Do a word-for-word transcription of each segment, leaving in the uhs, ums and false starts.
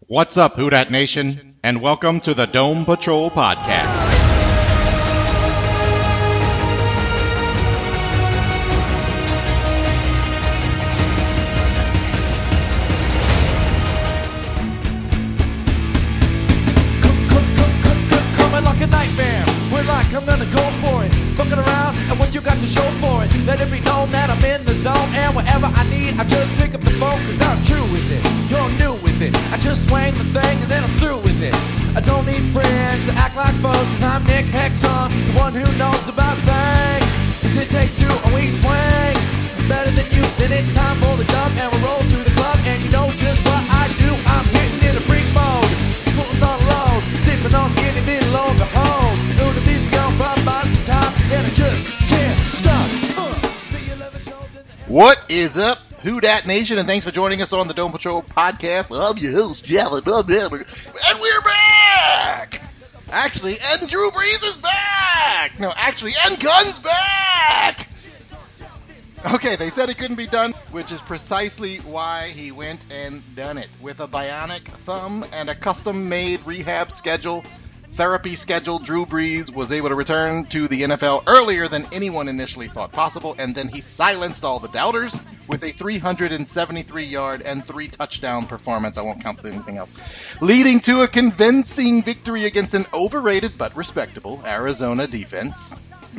What's up, Who Dat Nation, and welcome to the Dome Patrol Podcast. I'm gonna go for it, looking around at what you got to show for it. Let it be known that I'm in the zone, and wherever I need, I just pick up the phone, cause I'm true with it, you're new with it. I just swing the thing and then I'm through with it. I don't need friends to act like foes, cause I'm Nick Hexon, the one who knows about things. Cause it takes two and we swing better than you, then it's time for the dub, and we roll to the club, and you know just what I do. I'm hitting in a freak mode, putting on a load, sipping on getting it low and behold. What is up, Who Dat Nation, and thanks for joining us on the Dome Patrol Podcast. I'm your host, Jalen, and we're back! Actually, and Drew Brees is back! No, actually, and Gunn's back! Okay, they said it couldn't be done, which is precisely why he went and done it. With a bionic thumb and a custom-made rehab schedule, therapy schedule, Drew Brees was able to return to the N F L earlier than anyone initially thought possible, and then he silenced all the doubters with a three hundred seventy-three yard and three touchdown performance. I won't count anything else. Leading to a convincing victory against an overrated but respectable Arizona defense.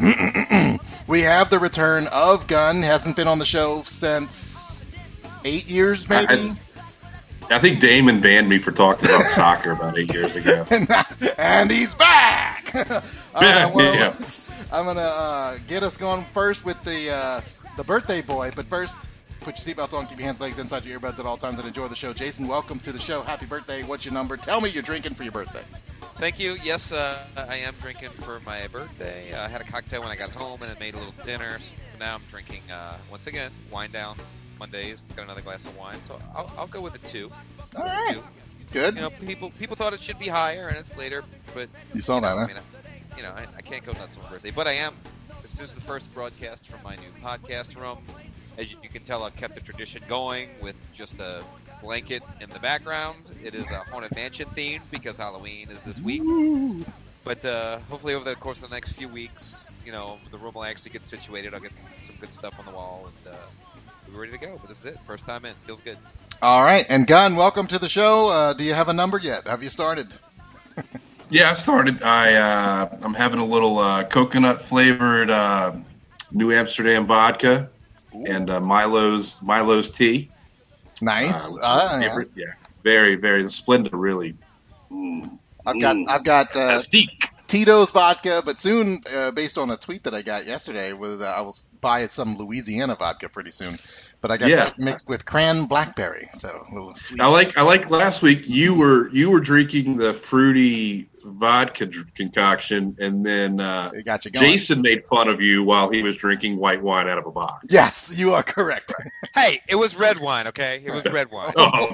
We have the return of Gunn. Hasn't been on the show since eight years, maybe? I, I think Damon banned me for talking about soccer about eight years ago. And he's back! All right, well, yeah. I'm going to uh, get us going first with the uh, the birthday boy. But first, put your seatbelts on, keep your hands, legs inside your earbuds at all times, and enjoy the show. Jason, welcome to the show. Happy birthday. What's your number? Tell me you're drinking for your birthday. Thank you. Yes, uh, I am drinking for my birthday. I had a cocktail when I got home and then made a little dinner. So now I'm drinking, uh, once again, Wine Down Mondays. Got another glass of wine, so I'll, I'll go with a two. All right. Two. Good. You know, people people thought it should be higher, and it's later, but you saw you know, that, huh? I mean, I, you know, I, I can't go nuts on my birthday, but I am. This is the first broadcast from my new podcast room. As you can tell, I've kept the tradition going with just a blanket in the background. It is a Haunted Mansion themed because Halloween is this week. Ooh. But uh, hopefully over the course of the next few weeks, you know, the room will actually get situated. I'll get some good stuff on the wall, and uh, we're ready to go. But this is it. First time in. Feels good. All right. And Gunn, welcome to the show. Uh, do you have a number yet? Have you started? Yeah, I started. I, uh, I'm having a little uh, coconut-flavored uh, New Amsterdam vodka. Ooh. And uh, Milo's Milo's tea. Nice. Uh, ah, yeah. yeah, very, very Splenda. Really. Mm. I've got I've got uh, Tito's vodka, but soon, uh, based on a tweet that I got yesterday, was uh, I will buy some Louisiana vodka pretty soon. But I got yeah. that mixed with cran blackberry, so a little sweet. I like I like last week you were you were drinking the fruity vodka concoction, and then uh, got you going. Jason made fun of you while he was drinking white wine out of a box. Yes, you are correct. Hey, it was red wine, okay? It was red wine.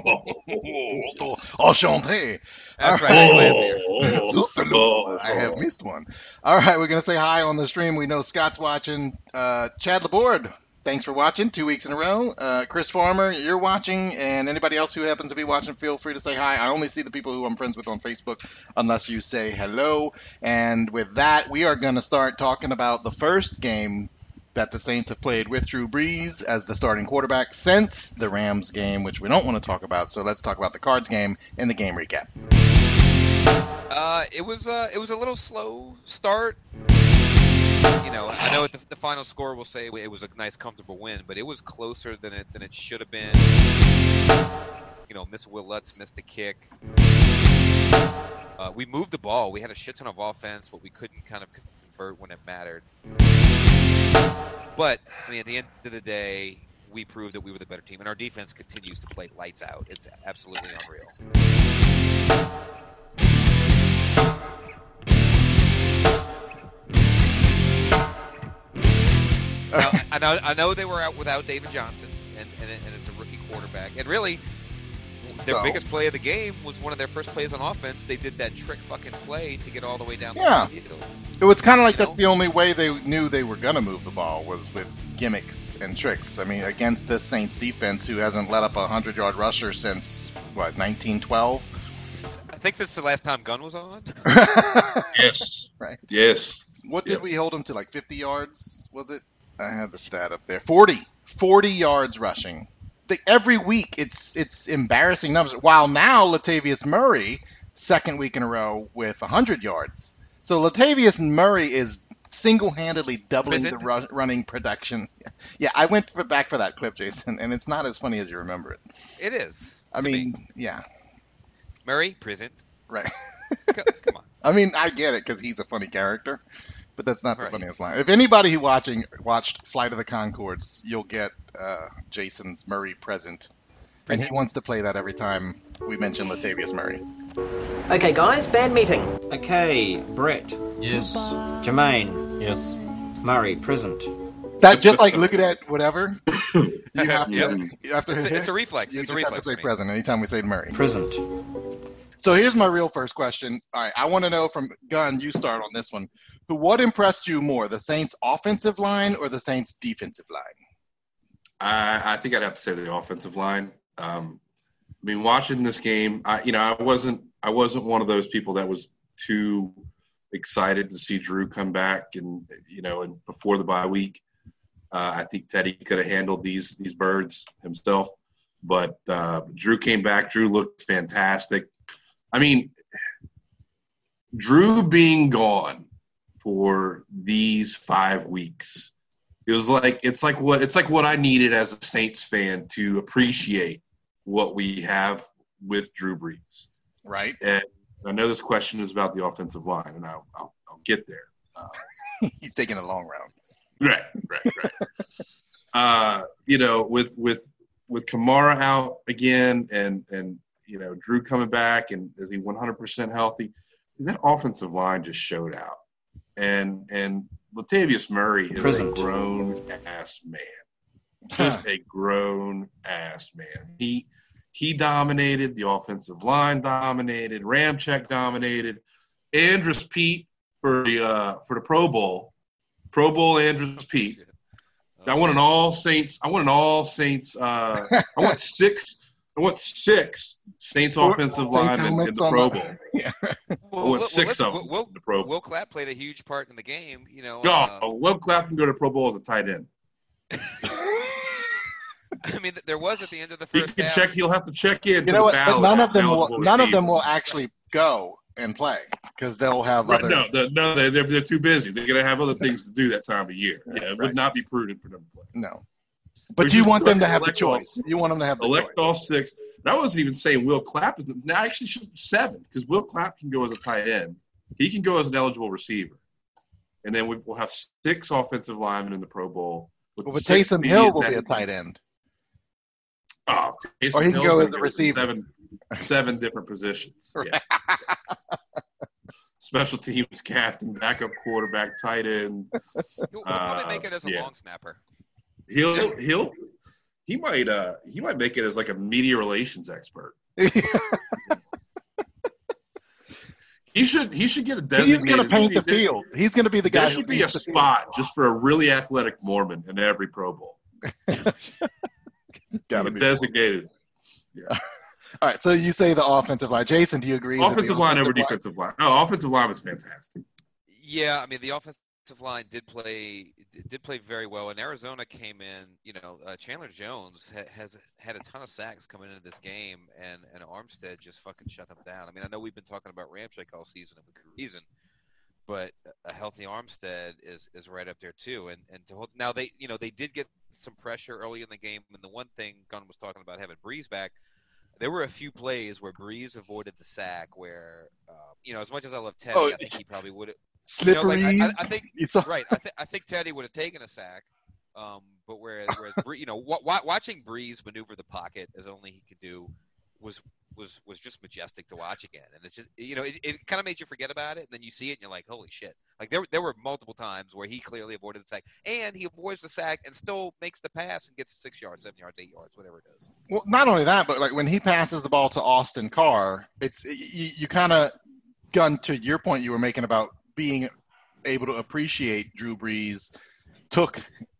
oh, enchanté. That's right. Oh, oh, I have missed one. All right, we're going to say hi on the stream. We know Scott's watching. Uh, Chad Laborde, thanks for watching two weeks in a row. Uh, Chris Farmer, you're watching, and anybody else who happens to be watching, feel free to say hi. I only see the people who I'm friends with on Facebook unless you say hello. And with that, we are going to start talking about the first game that the Saints have played with Drew Brees as the starting quarterback since the Rams game, which we don't want to talk about. So let's talk about the Cards game and the game recap. Uh, it was uh, it was a little slow start. You know, I know the, the final score will say it was a nice, comfortable win, but it was closer than it than it should have been. You know, Miss Will Lutz missed a kick. Uh, we moved the ball. We had a shit ton of offense, but we couldn't kind of convert when it mattered. But I mean, at the end of the day, we proved that we were the better team, and our defense continues to play lights out. It's absolutely unreal. Now, I know I know they were out without David Johnson, and, and, and it's a rookie quarterback. And really, their So? biggest play of the game was one of their first plays on offense. They did that trick fucking play to get all the way down Yeah. the field. It was kind of like You that. know? The only way they knew they were going to move the ball was with gimmicks and tricks. I mean, against this Saints defense who hasn't let up a hundred-yard rusher since, what, nineteen twelve? I think this is the last time Gunn was on. Yes. Right. Yes. What did Yep. we hold him to? Like fifty yards? Was it? I had the stat up there. forty. forty yards rushing. The, every week, it's it's embarrassing numbers. While now, Latavius Murray, second week in a row with one hundred yards. So Latavius Murray is single-handedly doubling Prison? the ru- running production. Yeah, I went for, back for that clip, Jason, and it's not as funny as you remember it. It is. I to mean, me. yeah, Murray, prison. right. Come, come on. I mean, I get it because he's a funny character, but that's not the Right. funniest line. If anybody who watching watched Flight of the Conchords, you'll get uh, Jason's Murray present, and he Present. wants to play that every time we mention Latavius Murray. Okay, guys, band meeting. Okay, Brett, Yes. Jermaine, Yes. Murray, present. That just like looking at whatever. You have to, Yep. you have to It's a, it's a reflex. you It's a just have reflex. to say for me. present anytime we say Murray. Present. So here's my real first question. All right, I want to know from Gunn. You start on this one. Who? What impressed you more, the Saints' offensive line or the Saints' defensive line? I, I think I'd have to say the offensive line. Um, I mean, watching this game, I, you know, I wasn't, I wasn't one of those people that was too excited to see Drew come back, and you know, and before the bye week, uh, I think Teddy could have handled these these birds himself, but uh, Drew came back. Drew looked fantastic. I mean, Drew being gone for these five weeks. It was like it's like what it's like what I needed as a Saints fan to appreciate what we have with Drew Brees. Right. And I know this question is about the offensive line, and I'll I'll, I'll get there. Uh, He's taking a long round. right, right, right. uh, you know, with with with Kamara out again, and and you know Drew coming back, and is he one hundred percent healthy? That offensive line just showed out, and and Latavius Murray is Present. a grown ass man, just a grown ass man. He he dominated the offensive line, dominated Ramczyk, dominated Andrus Pete for the uh, for the Pro Bowl, Pro Bowl Andrus Pete. Shit. I want an all Saints. I want an all Saints. Uh, I want six. I want six Saints offensive linemen in the Pro Bowl. Yeah. I Well, want well, six well, of them Will, in the Pro Bowl. Will Clapp played a huge part in the game. You know. No, uh, Will Clapp can go to Pro Bowl as a tight end. I mean, there was at the end of the He first can half. check. He'll have to check in. You to know the what? But ballot none as of them an will. eligible None of receiver. them will actually go and play because they'll have Right, other. no, the, no, they, they're they're too busy. They're gonna have other things to do that time of year. Yeah, it Right. would not be prudent for them to play. No. But We you just want them to elect- have the elect all choice. You want them to have the Elect choice. all six. And I wasn't even saying Will Clapp is. Now, actually, should be seven because Will Clapp can go as a tight end. He can go as an eligible receiver, and then we- we'll have six offensive linemen in the Pro Bowl. with Well, but six Taysom median Hill will be a tackles. tight end. Oh, Taysom Or he can Hill's go gonna as a with receiver. Seven, seven different positions. Yeah. Special teams captain, backup quarterback, tight end. He'll, he'll probably Uh, make it as a yeah. long snapper. He'll he'll he might uh he might make it as like a media relations expert. He should he should get a He's designated. going to paint the there- field. He's going to be the guy There who should be a paints the field. spot just for a really athletic Mormon in every Pro Bowl. Gotta be. Designated. All right, so you say the offensive line. Jason, do you agree? that the Offensive line over offensive defensive line. No, offensive line was fantastic. Yeah, I mean the offensive line did play did play very well, and Arizona came in. You know, uh, Chandler Jones ha- has had a ton of sacks coming into this game, and and Armstead just fucking shut him down. I mean, I know we've been talking about Ramczyk all season and with good reason, but a healthy Armstead is is right up there too. And and to hold now they you know they did get some pressure early in the game, and the one thing Gunn was talking about having Breeze back. There were a few plays where Breeze avoided the sack where, uh, you know, as much as I love Teddy, Oh, I think he probably would have. Slippery. You know, like, I, I think You saw- right. I, th- I think Teddy would have taken a sack, um, but whereas, whereas Bree, you know, w- w- watching Breeze maneuver the pocket as only he could do was was was just majestic to watch again. And it's just, you know, it, it kind of made you forget about it, and then you see it, and you're like, holy shit! Like there there were multiple times where he clearly avoided the sack, and he avoids the sack and still makes the pass and gets six yards, seven yards, eight yards, whatever it is. Well, not only that, but like when he passes the ball to Austin Carr, it's you, you kind of Gun to your point you were making about being able to appreciate Drew Brees took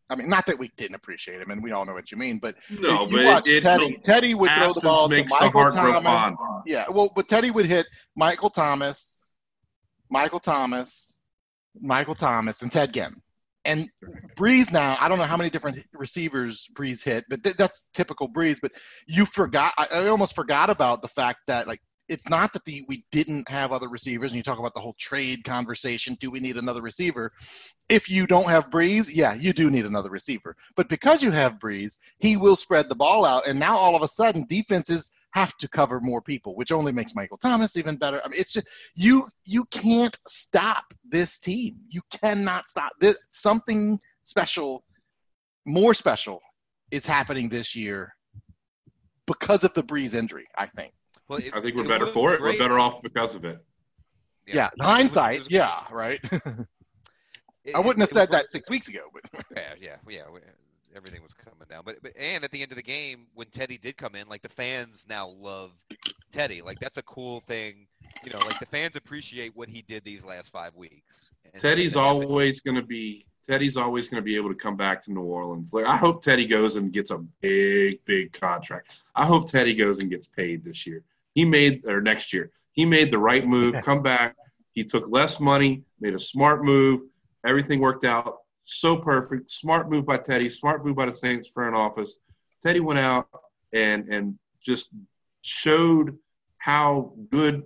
I mean, not that we didn't appreciate him, and we all know what you mean, but No, if you but watch it, it, Teddy, Teddy would throw the absence ball to makes the Michael heart grow Thomas. fond. Yeah, well, but Teddy would hit Michael Thomas, Michael Thomas, Michael Thomas, and Ted Ginn. And Breeze now, I don't know how many different receivers Breeze hit, but th- that's typical Breeze. But you forgot, I, I almost forgot about the fact that, like, it's not that the we didn't have other receivers, and you talk about the whole trade conversation. Do we need another receiver? If you don't have Breeze, yeah, you do need another receiver. But because you have Breeze, he will spread the ball out, and now all of a sudden defenses have to cover more people, which only makes Michael Thomas even better. I mean, it's just you you can't stop this team. You cannot stop this. Something special, more special, is happening this year because of the Breeze injury, I think. Well, it, I think we're it better was for it. great. We're better off because of it. Yeah, it was- hindsight, it was- yeah, right. it- I wouldn't have it was said that great. six weeks ago, but Yeah, yeah, yeah. we- Everything was coming down, but, but and at the end of the game, when Teddy did come in, like the fans now love Teddy. Like that's a cool thing, you know. Like the fans appreciate what he did these last five weeks. And Teddy's to have it- always going to be Teddy's always going to be able to come back to New Orleans. Like I hope Teddy goes and gets a big, big contract. I hope Teddy goes and gets paid this year. He made or next year. He made the right move. Come back. He took less money, made a smart move. Everything worked out so perfect. Smart move by Teddy. Smart move by the Saints front office. Teddy went out and and just showed how good,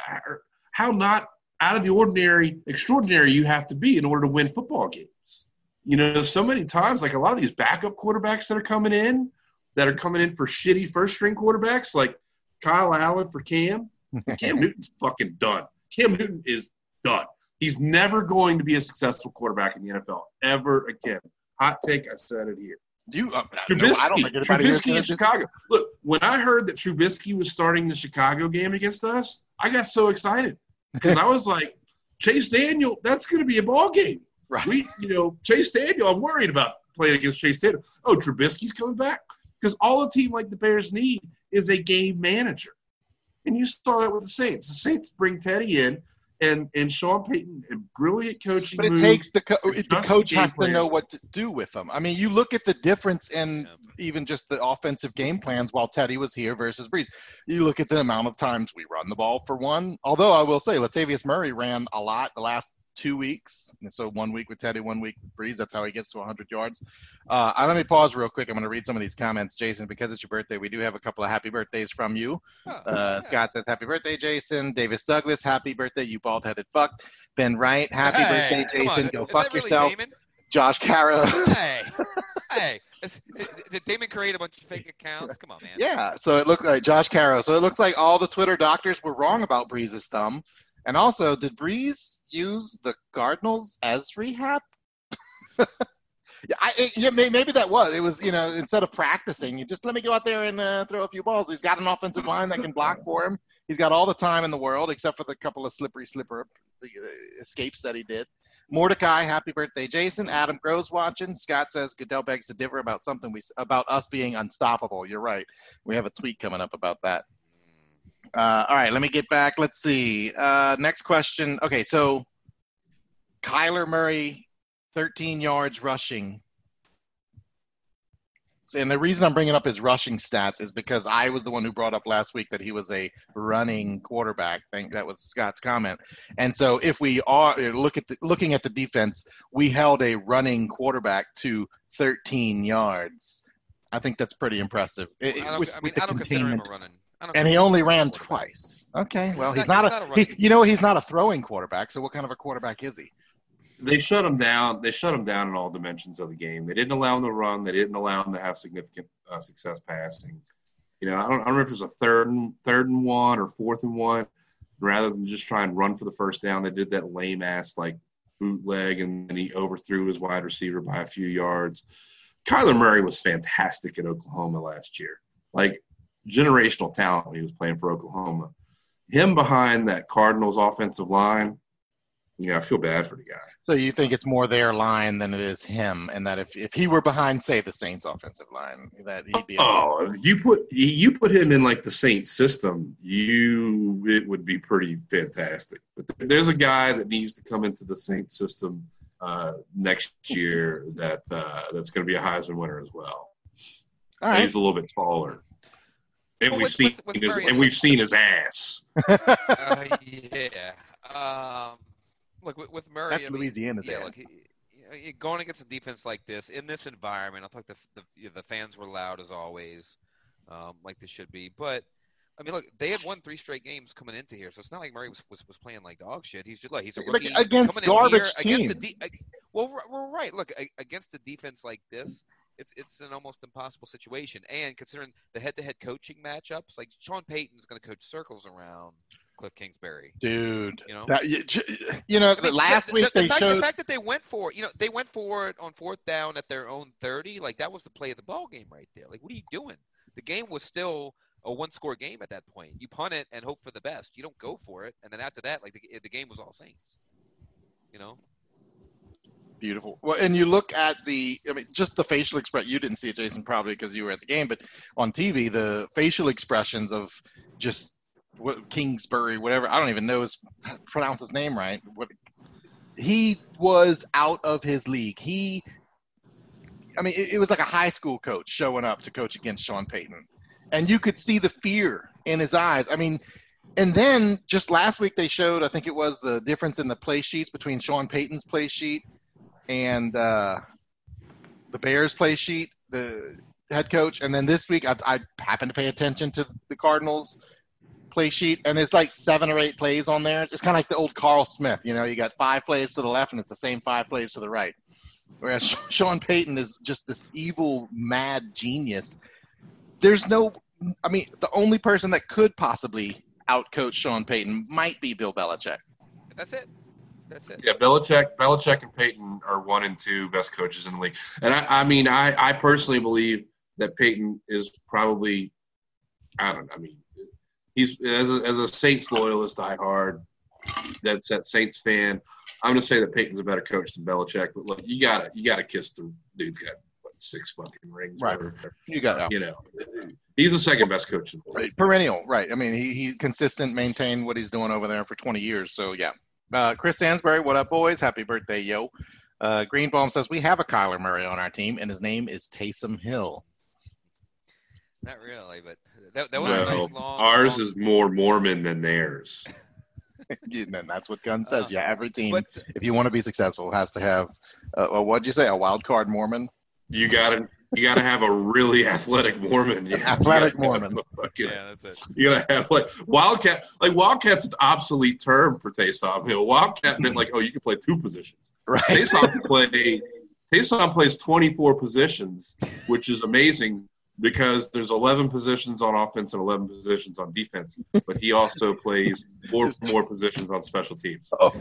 how not out of the ordinary, extraordinary you have to be in order to win football games. You know, so many times, like a lot of these backup quarterbacks that are coming in, that are coming in for shitty first-string quarterbacks, like Kyle Allen for Cam. Cam Newton's fucking done. Cam Newton is done. He's never going to be a successful quarterback in the N F L ever again. Hot take, I said it here. you, uh, Trubisky, no, I don't think anybody here is Trubisky gonna in do- Chicago. Look, when I heard that Trubisky was starting the Chicago game against us, I got so excited because I was like, Chase Daniel, that's going to be a ball game. Right. We, you know, Chase Daniel, I'm worried about playing against Chase Daniel. Oh, Trubisky's coming back because all a team like the Bears need is a game manager, and you saw that with the Saints. The Saints bring Teddy in. And and Sean Payton, a brilliant coaching But it move. takes the, co- the Adjust coach the has game to plan. know what to do with them. I mean, you look at the difference in even just the offensive game plans while Teddy was here versus Breeze. You look at the amount of times we run the ball for one. Although I will say, Latavius Murray ran a lot the last two weeks. And so one week with Teddy, one week with Breeze. That's how he gets to one hundred yards. Uh, let me pause real quick. I'm going to read some of these comments. Jason, because it's your birthday, we do have a couple of happy birthdays from you. Oh, Uh, yeah. Scott says, happy birthday, Jason. Davis Douglas, happy birthday, you bald-headed fuck. Ben Wright, happy Hey, birthday, come Jason. on. Go Is fuck that really yourself. Damon? Josh Caro. Hey, hey. Is- Did Damon create a bunch of fake accounts? Come on, man. Yeah, so it looks like Josh Caro. So it looks like all the Twitter doctors were wrong about Breeze's thumb. And also, did Breeze use the Cardinals as rehab? yeah, I, it, yeah, may- maybe that was. It was, you know, instead of practicing, you just let me go out there and uh, throw a few balls. He's got an offensive line that can block for him. He's got all the time in the world, except for the couple of slippery slipper uh, escapes that he did. Mordecai, happy birthday, Jason. Adam Groves watching. Scott says Goodell begs to differ about something we about us being unstoppable. You're right. We have a tweet coming up about that. Uh, all right, let me get back. Let's see. Uh, next question. Okay, so Kyler Murray, thirteen yards rushing. And the reason I'm bringing up his rushing stats is because I was the one who brought up last week that he was a running quarterback. I think that was Scott's comment. And so if we are look at the, looking at the defense, we held a running quarterback to thirteen yards. I think that's pretty impressive. It- I, don't, with- I with mean, the I don't consider him containment. a running. I don't And he consider him only a running ran quarterback. twice. Okay, well, He's he's not- not, he's a, not a running- he, you know, he's not a throwing quarterback. So what kind of a quarterback is he? They shut him down. They shut him down in all dimensions of the game. They didn't allow him to run. They didn't allow him to have significant uh, success passing. You know, I don't, I don't remember if it was a third and third and one or fourth and one. Rather than just try and run for the first down, they did that lame ass like bootleg, and then he overthrew his wide receiver by a few yards. Kyler Murray was fantastic at Oklahoma last year, like generational talent when he was playing for Oklahoma. Him behind that Cardinals offensive line, yeah, I feel bad for the guy. So you think it's more their line than it is him, and that if, if he were behind, say, the Saints offensive line, that he'd be. Oh, you put you put him in like the Saints system, you it would be pretty fantastic. But there's a guy that needs to come into the Saints system uh, next year that uh, that's going to be a Heisman winner as well. All right. He's a little bit taller, and Well, we've with- seen with- with his Murray, and we've seen his ass. Uh, yeah. Um, look, with, with Murray, That's I mean, Louisiana's yeah, ad. look, he, he- going against a defense like this in this environment, I thought the the, the fans were loud as always, um, like they should be. But I mean, look, they had won three straight games coming into here, so it's not like Murray was was, was playing like dog shit. He's just like he's a Like, rookie against coming in garbage here against the teams. de- ag- well, r- well, right. Look, a- against a defense like this. It's it's an almost impossible situation, and considering the head-to-head coaching matchups, like Sean Payton's going to coach circles around Cliff Kingsbury. Dude, You know? that, you, you know, I mean, the last the, week the, the they fact, showed. the fact that they went for you know they went for it on fourth down at their own thirty, like that was the play of the ball game right there. Like, what are you doing? The game was still a one-score game at that point. You punt it and hope for the best. You don't go for it, and then after that, like the, the game was all Saints. You know. Beautiful. Well, and you look at the, I mean, just the facial expression. You didn't see it, Jason, probably because you were at the game, but on T V, the facial expressions of just what Kingsbury, whatever, I don't even know his pronounce his name right. What he was out of his league. He, I mean, it, it was like a high school coach showing up to coach against Sean Payton, and you could see the fear in his eyes. I mean. And then just last week they showed, I think it was the difference in the play sheets between Sean Payton's play sheet and uh, the Bears play sheet, the head coach. And then this week I, I happened to pay attention to the Cardinals play sheet, and it's like seven or eight plays on there. It's kind of like the old Carl Smith. You know, you got five plays to the left, and it's the same five plays to the right. Whereas Sean Payton is just this evil, mad genius. There's no – I mean, the only person that could possibly – outcoach Sean Payton might be Bill Belichick. That's it. That's it. Yeah, Belichick, Belichick and Peyton are one and two best coaches in the league. And I, I mean, I, I personally believe that Peyton is probably, I don't know, I mean, he's as a, as a Saints loyalist, diehard, dead set Saints fan. I'm going to say that Peyton's a better coach than Belichick. But look, you got to you got to kiss the dude's got what, six fucking rings, right? Or, you got you know. He's the second best coach in the league. Right. Perennial, right. I mean, he, he consistent, maintained what he's doing over there for twenty years. So, yeah. Uh, Chris Sansbury, what up, boys? Happy birthday, yo. Uh, Greenbaum says, we have a Kyler Murray on our team, and his name is Taysom Hill. Not really, but that, that was No, a nice long. ours long, is more Mormon than theirs. And that's what Gunn says. Uh, yeah, every team, but, if you want to be successful, has to have, uh, well, what'd you say, a wild card Mormon? You got to you got to have a really athletic Mormon. You Athletic you gotta Mormon. Fucking, yeah, that's it. You gotta have like Wildcat. Like Wildcat's an obsolete term for Taysom Hill. Wildcat meant like, oh, you can play two positions. Right. Taysom can play. Taysom plays twenty-four positions, which is amazing because there's eleven positions on offense and eleven positions on defense. But he also plays four more positions on special teams. Oh.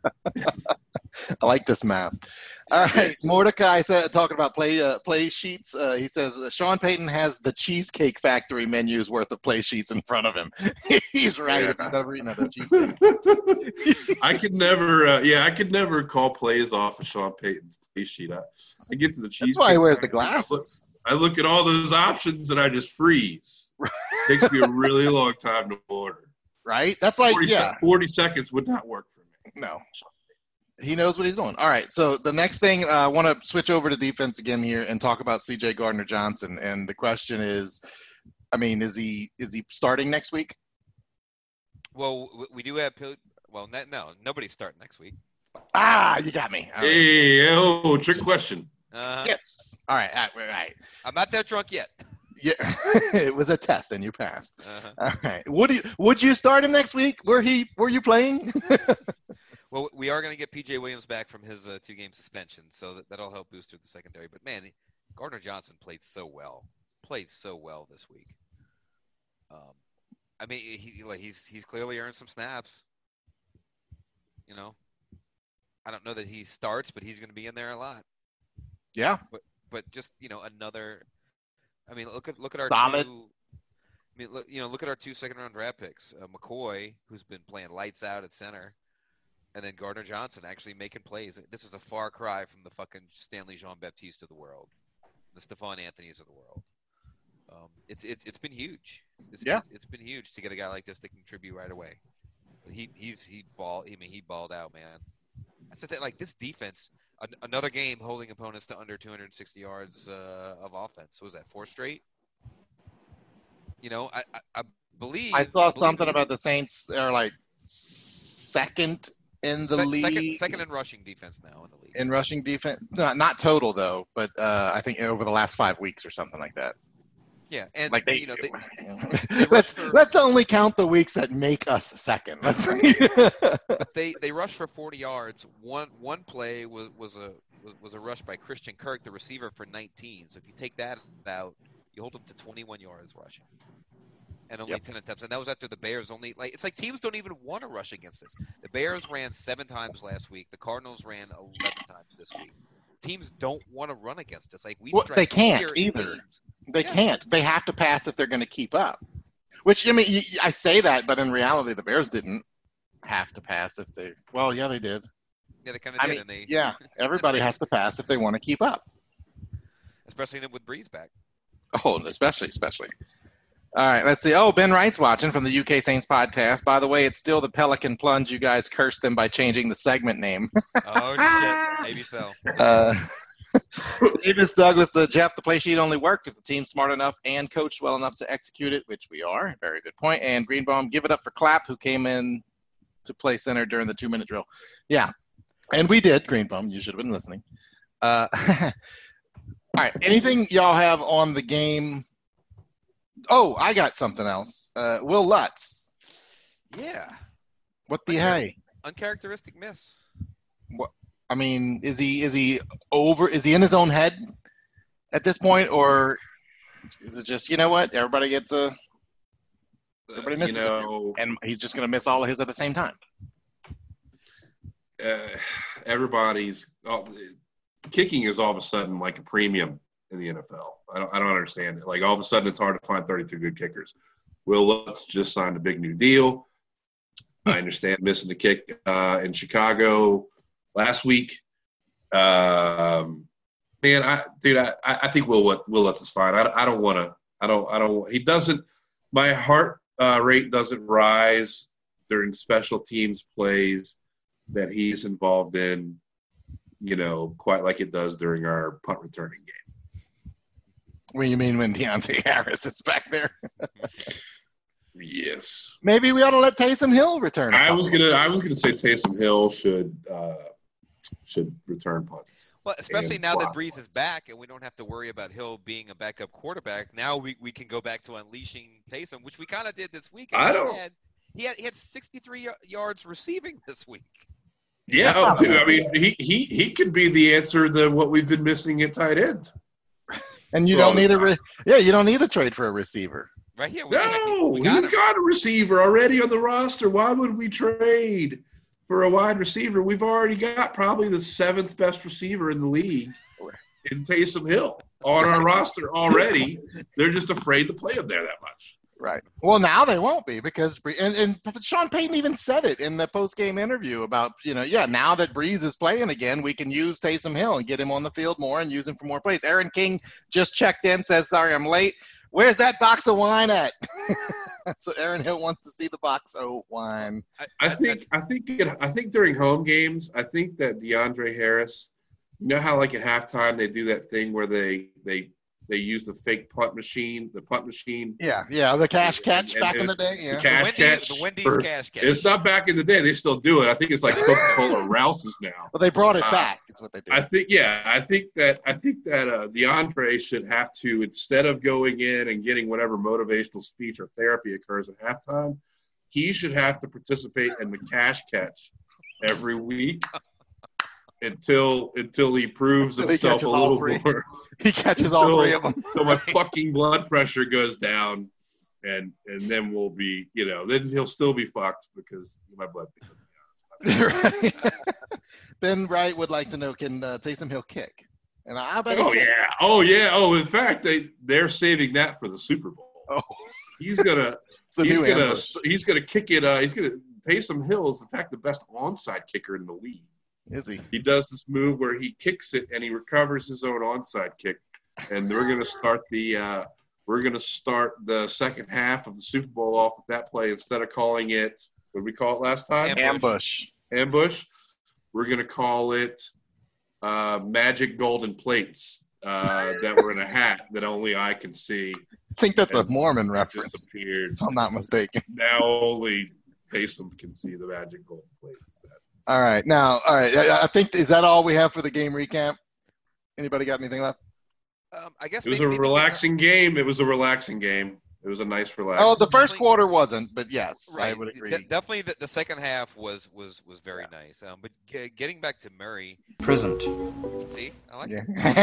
I like this math. All right, Yes. Mordecai said, talking about play uh, play sheets. Uh, he says uh, Sean Payton has the Cheesecake Factory menu's worth of play sheets in front of him. He's right. Yeah. If you've never eaten at a cheesecake. I could never, uh, yeah, I could never call plays off of Sean Payton's play sheet. I, I get to the cheese. That's why he wears the glasses. I look at all those options and I just freeze. Takes me a really long time to order. Right? That's like, forty, yeah. se- forty seconds would not work for me. No. He knows what he's doing. All right, so the next thing, uh, I want to switch over to defense again here and talk about C J Gardner-Johnson. And the question is, I mean, is he is he starting next week? Well, we- we do have. Well, no, no, nobody's starting next week. Ah, you got me. All right. Hey, oh, trick question. Uh, Yes. All right, all right, all right. I'm not that drunk yet. Yeah, it was a test and you passed. Uh-huh. All right. Would you would you start him next week? Were he were you playing? Well, we are going to get P J Williams back from his uh, two-game suspension, so that, that'll help boost through the secondary. But, man, Gardner Johnson played so well. Played so well this week. Um, I mean, he, like, he's he's clearly earned some snaps. You know? I don't know that he starts, but he's going to be in there a lot. Yeah. But but just, you know, another – I mean, look at look at our Solid. two – I mean, look, you know, look at our two second-round draft picks. Uh, McCoy, who's been playing lights out at center, and then Gardner Johnson actually making plays. This is a far cry from the fucking Stanley Jean-Baptiste of the world, the Stephon Anthony's of the world. Um, it's it's it's been huge. It's, Yeah. it's been huge to get a guy like this to contribute right away. He he's he ball. I mean, he balled out, man. That's the thing. Like this defense, an, another game holding opponents to under two hundred sixty yards uh, of offense. Was that four straight? You know, I, I, I believe I saw I believe something the- about the Saints are like second in the sec- league second second in rushing defense now in the league. in rushing defense. No, not total though, but uh, I think over the last five weeks or something like that. Yeah, and Like they, you know, they, let's, for- let's only count the weeks that make us second. Let's they they rushed for forty yards. One one play was was a was, was a rush by Christian Kirk, the receiver, for nineteen. So if you take that out, you hold them to twenty-one yards rushing, and only Yep. ten attempts. And that was after the Bears only like it's like teams don't even want to rush against us. The Bears ran seven times last week. The Cardinals ran eleven times this week. Teams don't want to run against us. Like we Well, they stretch can't clear either. teams. They Yeah. can't. They have to pass if they're going to keep up. Which I mean, you, I say that, but in reality, the Bears didn't have to pass if they. Well, yeah, they did. Yeah, they kind of I did, mean, and they yeah, everybody has to pass if they want to keep up. especially with Breeze back. Oh, especially, especially. All right, let's see. Oh, Ben Wright's watching from the U K Saints podcast. By the way, it's still the Pelican Plunge. You guys cursed them by changing the segment name. Oh shit, maybe so. Uh, Davis Douglas, the Jeff, the play sheet only worked if the team's smart enough and coached well enough to execute it, which we are. Very good point. And Greenbaum, give it up for Clapp, who came in to play center during the two-minute drill. Yeah, and we did, Greenbaum. You should have been listening. Uh, all right, anything y'all have on the game? Oh, I got something else. Uh, Will Lutz. Yeah, What the hey? uncharacteristic miss. I mean, is he is he over? Is he in his own head at this point, or is it just you know what? Everybody gets a, everybody misses you know, and he's just going to miss all of his at the same time. uh, everybody's oh, kicking is all of a sudden like a premium in the N F L. I don't, I don't understand it. Like all of a sudden, it's hard to find thirty-two good kickers. Will Lutz just signed a big new deal. I understand missing the kick uh, in Chicago last week. Um, man, I dude, I, I think Will Will Lutz is fine. I, I don't want to. I don't. I don't. He doesn't. My heart uh, rate doesn't rise during special teams plays that he's involved in. You know, quite like it does during our punt returning game. What do you mean when Deontay Harris is back there? Yes. Maybe we ought to let Taysom Hill return. a I was couple. gonna. I was gonna say Taysom Hill should uh, should return punts. Well, especially And now that block Breeze is back and we don't have to worry about Hill being a backup quarterback. Now we, we can go back to unleashing Taysom, which we kind of did this week. I He don't- had, he had he had sixty-three y- yards receiving this week. Yeah, That's oh, not dude. bad. I mean, he he he could be the answer to what we've been missing at tight end. And you Well, don't need a re- yeah, you don't need a trade for a receiver. Right here, we, No, we we got him. got a receiver already on the roster. Why would we trade for a wide receiver? We've already got probably the seventh best receiver in the league in Taysom Hill on our roster already. They're just afraid to play him there that much. Right. Well, now they won't be because Bree- and, and Sean Payton even said it in the post game interview about you know yeah now that Breeze is playing again we can use Taysom Hill and get him on the field more and use him for more plays. Aaron King just checked in, says sorry I'm late. Where's that box of wine at? So Aaron Hill wants to see the box of wine. I, I think I think it, I think during home games, I think that DeAndre Harris, you know how like at halftime they do that thing where they they they use the fake punt machine, the punt machine, Yeah, yeah, the cash catch And- back and in the day. the Yeah, cash Wendy's, catch. the Wendy's for- cash catch. It's not back in the day. They still do it. I think it's like Coca-Cola Rouse's now. well, they brought it Uh, back. Is what they did. I think yeah, I think that I think that uh, DeAndre should have to, instead of going in and getting whatever motivational speech or therapy occurs at halftime, he should have to participate in the cash catch every week until until he proves Until he himself a catches all little three. more. He catches all So- three of them. So my fucking blood pressure goes down, and and then we'll be, you know, then he'll still be fucked because my blood. Right. Ben Wright would like to know, can uh, Taysom Hill kick? And I bet. he Oh can. yeah, oh yeah, oh in fact they they're saving that for the Super Bowl. Oh, He's gonna it's a he's new gonna ambush. he's gonna kick it. Uh, he's gonna Taysom Hill is in fact the best onside kicker in the league. Is he? He does this move where he kicks it and he recovers his own onside kick, and we're gonna start the uh, we're gonna start the second half of the Super Bowl off with that play instead of calling it what did we call it last time Ambush. Ambush. ambush. We're gonna call it uh, magic golden plates uh, that were in a hat that only I can see. I think that's a And Mormon reference, disappeared. if I'm not mistaken. Now only Taysom can see the magic golden plates. All right. Now, all right. I, I think, is that all we have for the game recap? Anybody got anything left? Um, I guess It was maybe, a maybe relaxing game. It was a relaxing game. It was a nice relaxing. Oh, the first Definitely- quarter wasn't, but yes, Right. I would agree. De- definitely, the, the second half was was was very nice. Um, but g- getting back to Murray, Present. see, I like Yeah.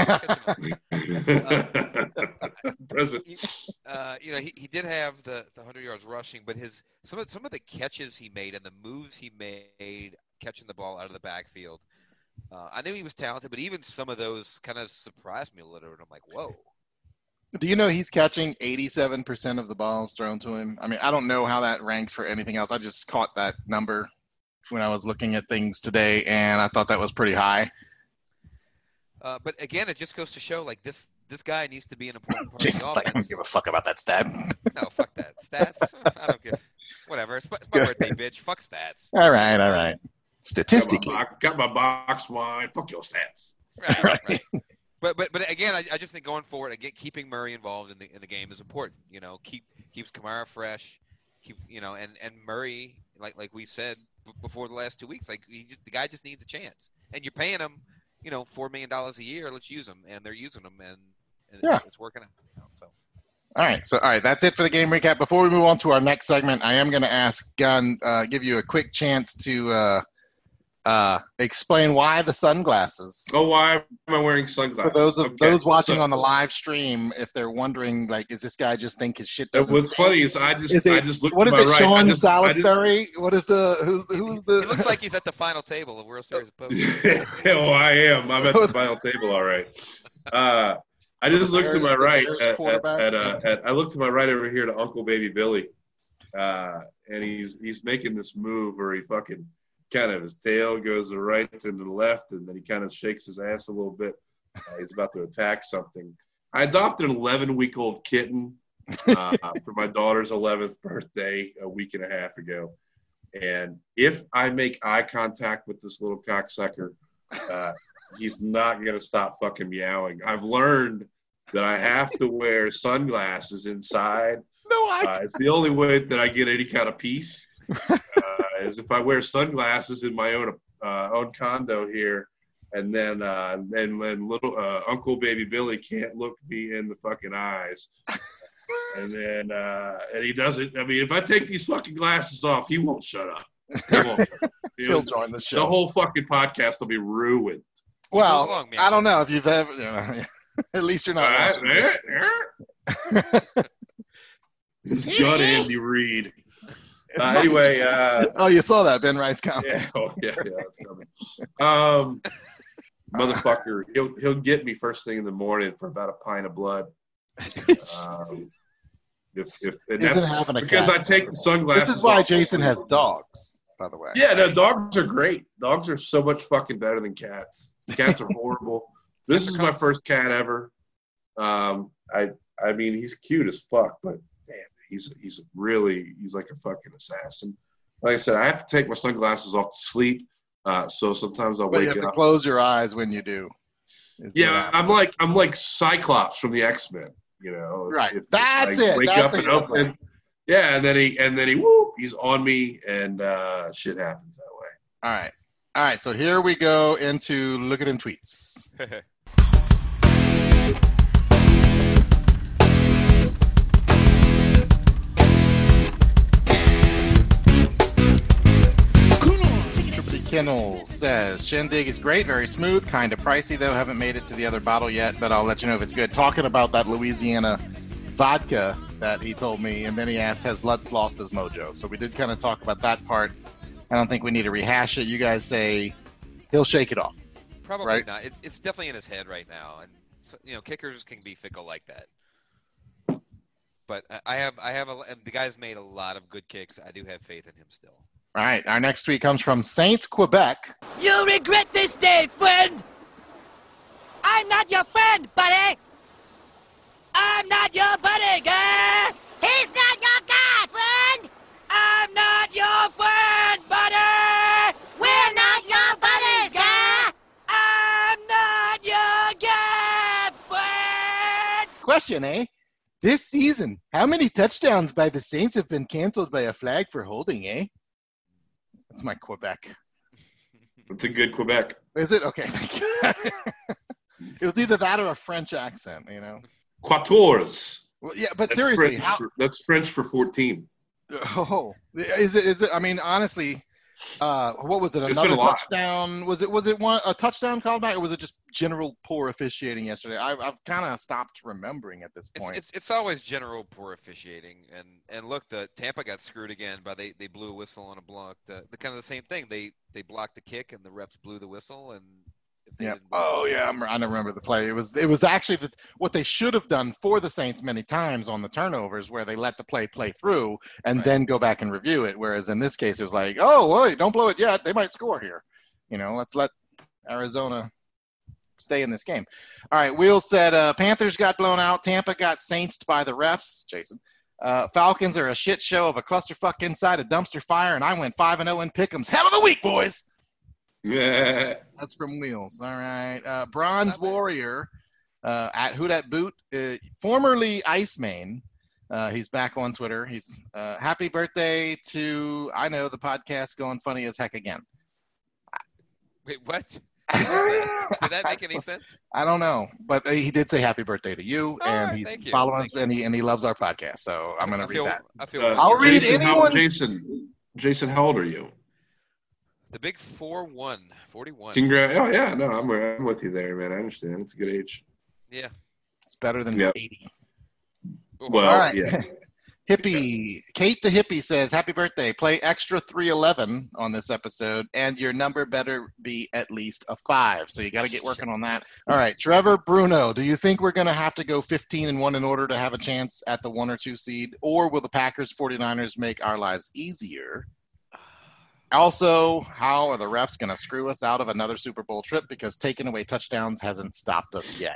it. Present. He- uh, you know, he, he did have the, the hundred yards rushing, but his some of some of the catches he made and the moves he made catching the ball out of the backfield. Uh, I knew he was talented, but even some of those kind of surprised me a little bit. I'm like, whoa. Do you know he's catching eighty-seven percent of the balls thrown to him? I mean, I don't know how that ranks for anything else. I just caught that number when I was looking at things today, and I thought that was pretty high. Uh, but again, it just goes to show like this this guy needs to be an important part Just of like, the I don't offense. give a fuck about that stat. No, fuck that. Stats? I don't give. Whatever. It's my, it's my birthday, bitch. Fuck stats. All right, all right. Got my, Statistically. box, got my box wine. Fuck your stats. Right, Right. right. But but but again, I, I just think going forward, again, keeping Murray involved in the in the game is important. You know, keep keeps Kamara fresh. Keep you know, and, and Murray, like like we said b- before the last two weeks, like he just, the guy just needs a chance, and you're paying him, you know, four million dollars a year. Let's use him, and they're using him, and, and Yeah. it's working out. You know, so. All right, so all right, that's it for the game recap. Before we move on to our next segment, I am going to ask Gunn, uh, give you a quick chance to uh, uh, explain why the sunglasses. Oh, why am I wearing For sunglasses? those of, Okay, those watching so- on the live stream, if they're wondering, like, is this guy just think his shit doesn't What's stink? funny is I just Is it- I just looked what to is my it, right. Sean I just, I just, Salisbury? What is the who's who's the? He looks like he's at the final table of World Series of Poker. oh, I am. I'm at the final table, all right. Uh, I just looked to my right at, at, at, uh, at I looked to my right over here to Uncle Baby Billy, uh, and he's he's making this move where he fucking kind of his tail goes to the right and to the left, and then he kind of shakes his ass a little bit. Uh, he's about to attack something. I adopted an eleven week old kitten uh, for my daughter's eleventh birthday a week and a half ago, and if I make eye contact with this little cocksucker, uh, he's not going to stop fucking meowing. I've learned that I have to wear sunglasses inside. No, I. Uh, it's the only way that I get any kind of peace uh, is if I wear sunglasses in my own uh, own condo here, and then uh, and then little uh, Uncle Baby Billy can't look me in the fucking eyes. And then uh, and he doesn't. I mean, if I take these fucking glasses off, he won't shut up. He won't shut up. He'll join the show. The whole fucking podcast will be ruined. well, Go along, man. I don't know if you've ever. You know, at least you're not. Uh, watching eh, this. eh. Shut Andy Reid. Uh, anyway, uh, Oh, you saw that Ben Wright's comment. yeah, oh, yeah, yeah, that's coming. Um, motherfucker, he'll he'll get me first thing in the morning for about a pint of blood. Um, if if and Isn't that's having a because cat. I take the sunglasses. This is why off to Jason sleep. has dogs, by the way. Yeah, no, dogs are great. Dogs are so much fucking better than cats. Cats are horrible. This is my first cat ever. Um, I I mean, he's cute as fuck, but damn, he's he's really he's like a fucking assassin. Like I said, I have to take my sunglasses off to sleep. Uh, so sometimes I'll But you wake have to up. close your eyes when you do. is what Yeah, happens. I'm like I'm like Cyclops from the X-Men. You know, If- Right. if- if That's I it. Wake That's up what and you look open. like. Yeah, and then he and then he whoop, he's on me, and uh, shit happens that way. All right. All right. So here we go into look at him tweets. Triple Kennel says Shindig is great, very smooth, kind of pricey though. Haven't made it to the other bottle yet, but I'll let you know if it's good. Talking about that Louisiana vodka that he told me, and then he asked, "Has Lutz lost his mojo?" So we did kind of talk about that part. I don't think we need to rehash it. You guys say he'll shake it off. Probably Right. not. It's it's definitely in his head right now, and so, you know, kickers can be fickle like that. But I- I have I have a, and the guy's made a lot of good kicks. I do have faith in him still. All right. Our next tweet comes from Saints Quebec. You'll regret this day, friend! I'm not your friend, buddy! I'm not your buddy, guy! He's not your guy, friend! I'm not your friend, buddy! We're not your buddies, guy! I'm not question, eh? This season, how many touchdowns by the Saints have been canceled by a flag for holding, eh? That's my Quebec. It's a good Quebec. Is it? Okay, thank you. It was either that or a French accent, you know? Quatorze. Well, yeah, but That's seriously, French how, for, that's French for fourteen. oh, is it? Is it? I mean, honestly, uh, what was it? It's Another been a lot. touchdown? Was it? Was it one a touchdown called back, or was it just general poor officiating yesterday? I've I've kind of stopped remembering at this It's, point. it's it's always general poor officiating, and and look, the Tampa got screwed again, by they they blew a whistle on a block. The, the kind of the same thing. They they blocked the kick, and the refs blew the whistle, and if they Yeah. didn't blow Oh the yeah, I'm, I remember the play. It was it was actually the, what they should have done for the Saints many times on the turnovers, where they let the play play through and Right. then go back and review it. Whereas in this case, it was like, oh wait, don't blow it yet. They might score here. You know, let's let Arizona stay in this game. All right, Wheel said uh, Panthers got blown out. Tampa got Saintsed by the refs. Jason. Uh, Falcons are a shit show of a clusterfuck inside a dumpster fire, and I went five and zero in Pick'em's. Hell of the week, boys. Yeah. That's from Wheels. All right. Uh, Bronze Not bad. Warrior uh, at Who Dat Boot, uh, formerly Ice Main. Uh, he's back on Twitter. He's uh, happy birthday to, I know, the podcast going funny as heck again. Wait, what? Did that make any sense? I don't know, but he did say happy birthday to you, All and right, he's thank you. following Thank us, and he, and he loves our podcast, so I'm going I to read feel, that. I feel. Uh, I'll read Jason, how, anyone- Jason, Jason, how old are you? The big four one, forty-one. Congrats. Oh, yeah, no, I'm, I'm with you there, man. I understand. It's a good age. Yeah. It's better than Yep. eighty. Well, All right. yeah. Hippie, Kate the Hippie says, happy birthday. Play extra three eleven on this episode, and your number better be at least a five. So you got to get working on that. All right, Trevor Bruno, do you think we're going to have to go fifteen and one in order to have a chance at the one or two seed, or will the Packers 49ers make our lives easier? Also, how are the refs going to screw us out of another Super Bowl trip because taking away touchdowns hasn't stopped us yet?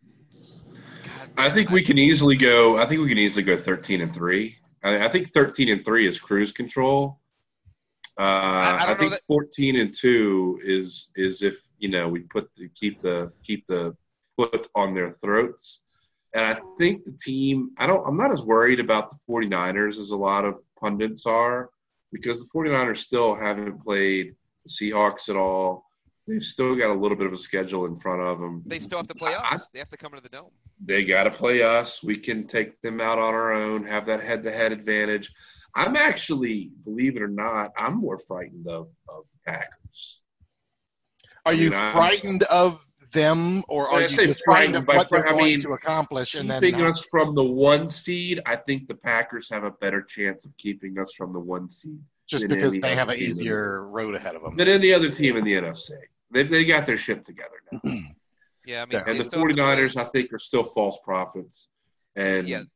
God, I man, think we can easily go. I think we can easily go thirteen and three. I, I think thirteen and three is cruise control. Uh, I I, don't know think that- fourteen and two is is if you know we put the, keep the keep the foot on their throats. And I think the team. I don't. I'm not as worried about the 49ers as a lot of pundits are, because the 49ers still haven't played the Seahawks at all. They've still got a little bit of a schedule in front of them. They still have to play us. I- They have to come into the dome. They got to play us. We can take them out on our own, have that head-to-head advantage. I'm actually, believe it or not, I'm more frightened of, of the Packers. Are I you mean, I'm- frightened of them, or are When I you say just frightened of frightened, what by they're fr- I going mean, to accomplish? And then Keeping not? us from the one seed, I think the Packers have a better chance of keeping us from the one seed just than because any they have other an team in- easier road ahead of them. than any other team in the N F C. They they got their shit together now. Yeah, I mean, And they the still have to play- 49ers, I think, are still false prophets. And Yeah.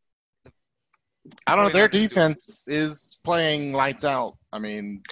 I don't know. Their 49ers do- defense is playing lights out. I mean,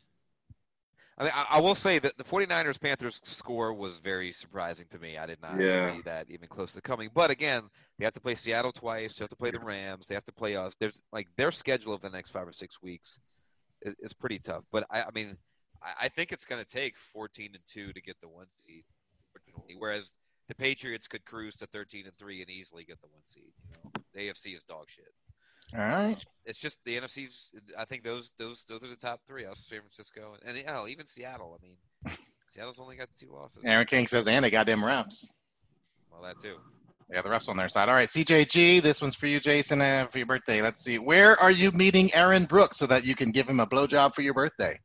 I mean, I, I will say that the 49ers Panthers score was very surprising to me. I did not Yeah. see that even close to coming. But again, they have to play Seattle twice. They have to play the Rams. They have to play us. There's like their schedule of the next five or six weeks is, is pretty tough. But I, I mean, I, I think it's going to take fourteen and two to get the one seed, whereas the Patriots could cruise to thirteen and three and easily get the one seed. You know, the A F C is dog shit. all right. It's just the N F C's. I think those those those are the top three. Us, San Francisco, and, and hell, even Seattle. I mean, Seattle's only got two losses. Aaron King says, and they got them refs. Well, that too. Yeah, the refs on their side. All right, C J G, this one's for you, Jason, uh, for your birthday. Let's see. Where are you meeting Aaron Brooks so that you can give him a blowjob for your birthday?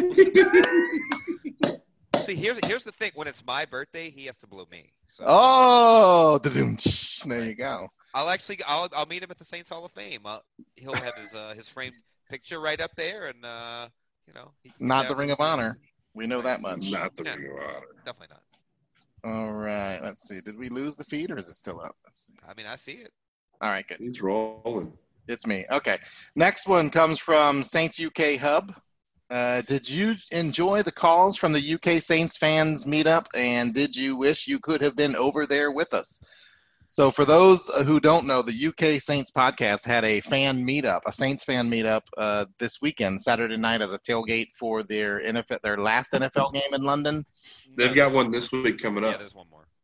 See, here's here's the thing. When it's my birthday, he has to blow me. So Oh, da-doom. There you go. I'll actually I'll I'll meet him at the Saints Hall of Fame. I'll, he'll have his uh, his framed picture right up there, and uh, you know, he can Not down the with Ring his of name. Honor. We know that much. not the Yeah. Ring of Honor. Definitely not. All right, let's see. Did we lose the feed or is it still up? Let's see. I mean, I see it. All right, good. He's rolling. It's me. Okay. Next one comes from Saints U K Hub. Uh, did you enjoy the calls from the U K Saints fans meetup, and did you wish you could have been over there with us? So for those who don't know, the U K Saints podcast had a fan meetup, a Saints fan meetup uh, this weekend, Saturday night, as a tailgate for their N F L, their last N F L game in London. They've No, got there's one this week coming Yeah, up. there's one more.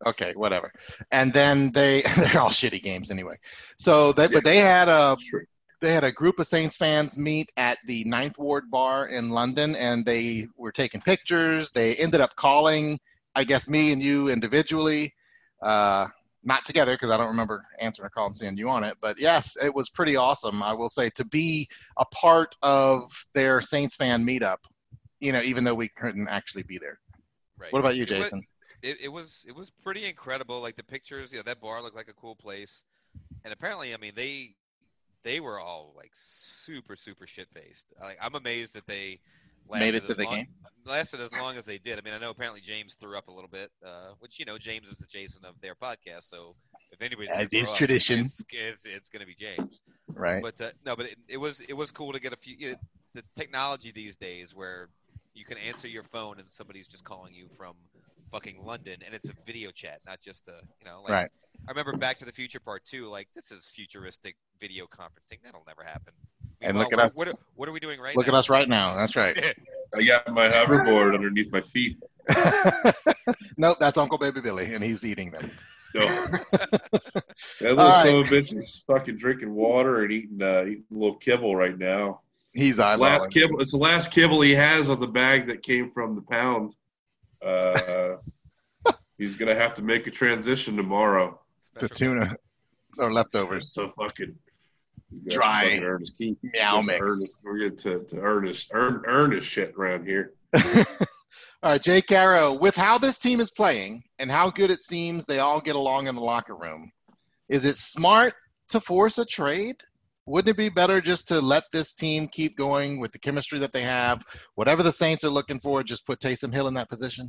Okay, whatever. And then they they're all shitty games anyway. So they Yeah. but they had a Sure. they had a group of Saints fans meet at the Ninth Ward bar in London, and they were taking pictures. They ended up calling, I guess, me and you individually, uh, not together because I don't remember answering a call and seeing you on it. But yes, it was pretty awesome, I will say, to be a part of their Saints fan meetup. You know, even though we couldn't actually be there. Right. What about you, It was- Jason? It, it was it was pretty incredible. Like the pictures, you know, that bar looked like a cool place, and apparently, I mean, they they were all like super super shit faced. Like I'm amazed that they lasted Made it to as the long, game? lasted as long as they did. I mean, I know apparently James threw up a little bit, uh, which you know James is the Jason of their podcast, so if anybody's gonna As throw is up, tradition. it's, it's, it's going to be James. Right. But uh, no, but it, it was it was cool to get a few. You know, the technology these days where you can answer your phone and somebody's just calling you from fucking London, and it's a video chat, not just a you know. Like, Right. I remember Back to the Future Part Two. Like this is futuristic video conferencing. That'll never happen. And Meanwhile, look at what, us. What, are- what are we doing right Look now? at us right now. That's right. I got my hoverboard underneath my feet. Nope, that's Uncle Baby Billy, and he's eating them. No. That little All son of a bitch is fucking drinking water and eating uh, eating a little kibble right now. He's Last eyeballing. kibble. It's the last kibble he has on the bag that came from the pound. Uh, he's gonna have to make a transition tomorrow. to Special- tuna or leftovers. So fucking he's got to Dry. fucking earn his keep. Meow Get to earn mix. his- We're getting to, to earn his earn earn his shit around here. All right, Jay Caro, with how this team is playing and how good it seems they all get along in the locker room, is it smart to force a trade? Wouldn't it be better just to let this team keep going with the chemistry that they have? Whatever the Saints are looking for, just put Taysom Hill in that position?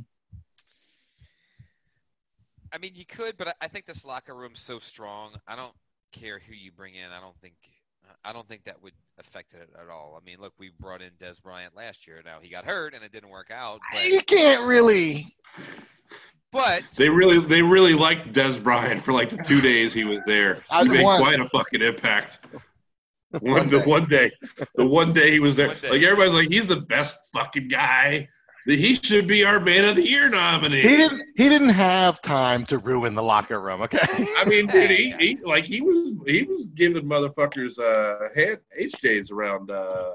I mean, you could, but I- I think this locker room's so strong. I don't care who you bring in. I don't think I don't think that would affect it at all. I mean, look, we brought in Des Bryant last year. Now he got hurt and it didn't work out. But, You can't really. but They really they really liked Des Bryant for like the two days he was there. I He made won. quite a fucking impact. One the one day, the one day he was there, One day. like everybody's like, he's the best fucking guy. That he should be our Man of the Year nominee. He didn't, he didn't have time to ruin the locker room, okay? I mean, dude, he, he like he was he was giving motherfuckers uh head H Js around uh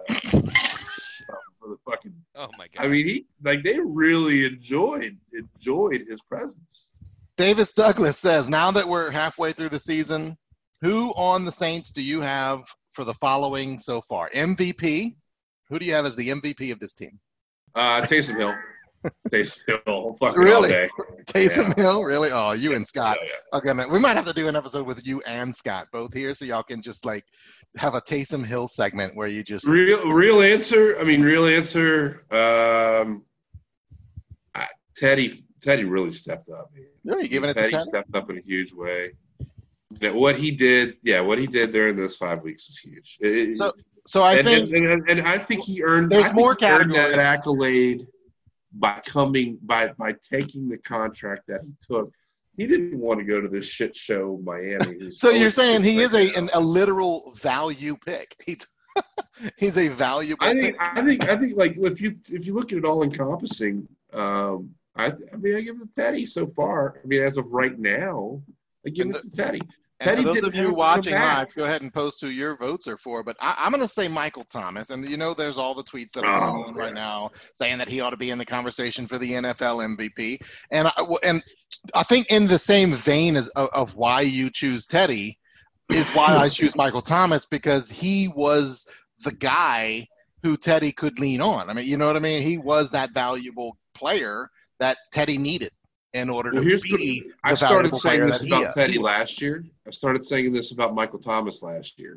for the fucking. oh my god! I mean, he like they really enjoyed enjoyed his presence. Davis Douglas says, now that we're halfway through the season, who on the Saints do you have for the following so far? M V P? Who do you have as the M V P of this team? Uh, Taysom Hill, Taysom Hill, fucking Really? all day. Taysom Hill? Really? Oh, you and Scott. Yeah, yeah. Okay, man. We might have to do an episode with you and Scott both here so y'all can just like have a Taysom Hill segment where you just Real, real answer. I mean, real answer. Um, I, Teddy, Teddy really stepped up. Man. Really giving it to Teddy Teddy? stepped up in a huge way. That what he did, yeah, what he did during those five weeks is huge. It- So, so I and, think and, and, and I think he earned. There's I think more he earned that categories. accolade by coming by by taking the contract that he took. He didn't want to go to this shit show Miami. who's so. You're always saying he right is a now. an, a literal value pick. He, he's a valuable. I think pick. I think I think like if you if you look at it all encompassing, um, I I mean I give it to Teddy so far. I mean as of right now, I give And it to Teddy. And Teddy for those didn't of have you to come watching back. live, go ahead and post who your votes are for. But I, I'm going to say Michael Thomas. And you know there's all the tweets that are Oh, going on right now saying that he ought to be in the conversation for the N F L M V P. And I, and I think in the same vein as of, of why you choose Teddy is why I choose Michael Thomas, because he was the guy who Teddy could lean on. I mean, you know what I mean? He was that valuable player that Teddy needed in order Well, to here's be the, I the started valuable saying player this that he about is. Teddy last year. I started saying this about Michael Thomas last year.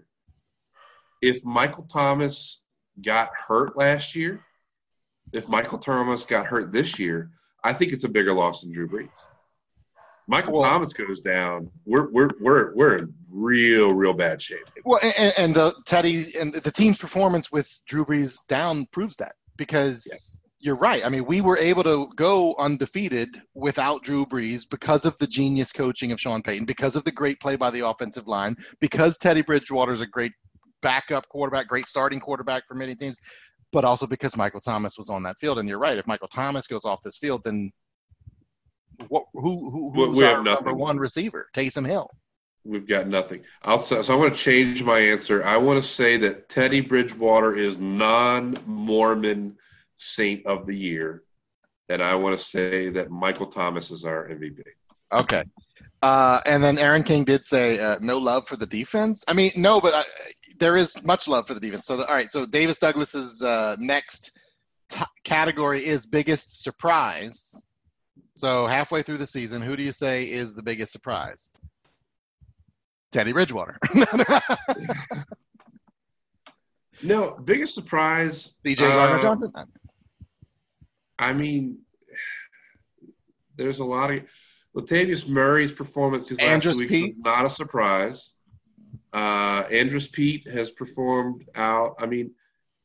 If Michael Thomas got hurt last year, if Michael Thomas got hurt this year, I think it's a bigger loss than Drew Brees. Michael Well- Thomas goes down, we're we're we're we're in real real bad shape. Well, and, and the Teddy and the team's performance with Drew Brees down proves that, because you're right. I mean, we were able to go undefeated without Drew Brees because of the genius coaching of Sean Payton, because of the great play by the offensive line, because Teddy Bridgewater is a great backup quarterback, great starting quarterback for many teams, but also because Michael Thomas was on that field. And you're right. If Michael Thomas goes off this field, then what, who who We- who's we our have nothing. number one receiver? Taysom Hill. We've got nothing. I'll so, so I'm going to change my answer. I want to say that Teddy Bridgewater is non-Mormon Saint of the Year, and I want to say that Michael Thomas is our M V P. Okay. Uh, and then Aaron King did say uh, no love for the defense. I mean, no, but I, there is much love for the defense. So, all right. So Davis Douglas's uh, next t- category is biggest surprise. So halfway through the season, who do you say is the biggest surprise? Teddy Bridgewater. No, biggest surprise. C J Gardner uh, Johnson. I mean, there's a lot of Latavius Murray's performance these last Andrus two weeks Peat. was not a surprise. Uh, Andrus Peat has performed out. I mean,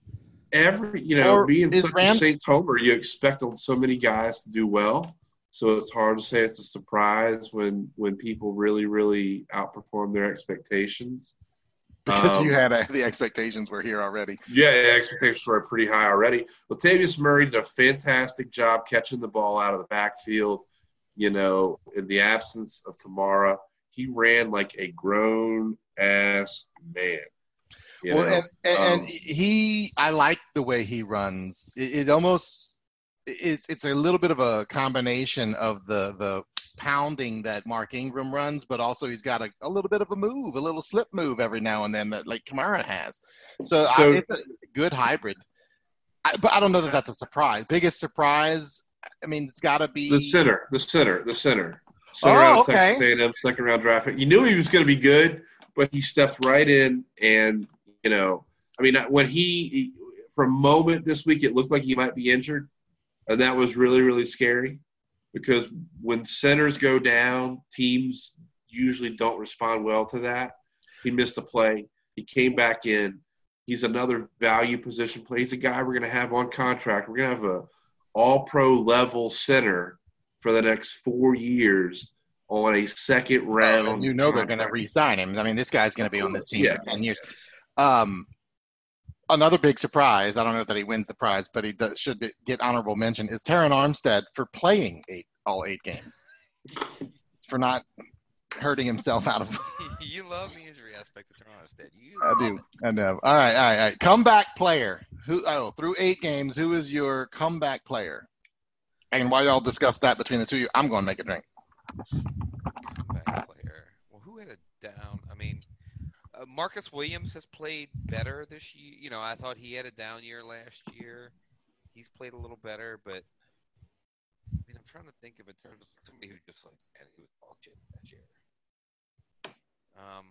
every you know, Or being is such Ram- a Saints homer, you expect so many guys to do well. So it's hard to say it's a surprise when when people really, really outperform their expectations. Because Um, you had uh, the expectations were here already. Yeah, yeah, expectations were pretty high already. Latavius Murray did a fantastic job catching the ball out of the backfield. You know, in the absence of Kamara, he ran like a grown-ass man. You Well, know? and, and, Um, and he, I like the way he runs. It, it almost, it's it's a little bit of a combination of the the pounding that Mark Ingram runs, but also he's got a, a little bit of a move, a little slip move every now and then that like Kamara has. So, So- I, it's a good hybrid. I, but I don't know that that's a surprise. Biggest surprise, I mean, it's got to be the center, the center, the center. Center Oh, out of okay. Texas A and M, second round draft pick. You knew he was going to be good, but he stepped right in, and you know, I mean, when he, for a moment this week, it looked like he might be injured, and that was really, really scary because when centers go down, teams usually don't respond well to that. He missed a play. He came back in. He's another value position play. He's a guy we're going to have on contract. We're going to have a all-pro level center for the next four years on a second round. and you know they're going to contract. re-sign him. I mean, this guy's going to be on this team Yeah. for ten years. Um, another big surprise, I don't know that he wins the prize, but he does, should be, get honorable mention, is Taron Armstead for playing eight all eight games, for not hurting himself out of You love the injury aspect of Toronto State. You I do. I know. All right, all right, all right. Comeback player. Who? Oh, through eight games, who is your comeback player? And while y'all discuss that between the two of you, I'm going to make a drink. comeback player. Well, who had a down? I mean, uh, Marcus Williams has played better this year. You know, I thought he had a down year last year. He's played a little better, but I mean, I'm trying to think of in terms of somebody who just like, man, he was dog shit that year. Um,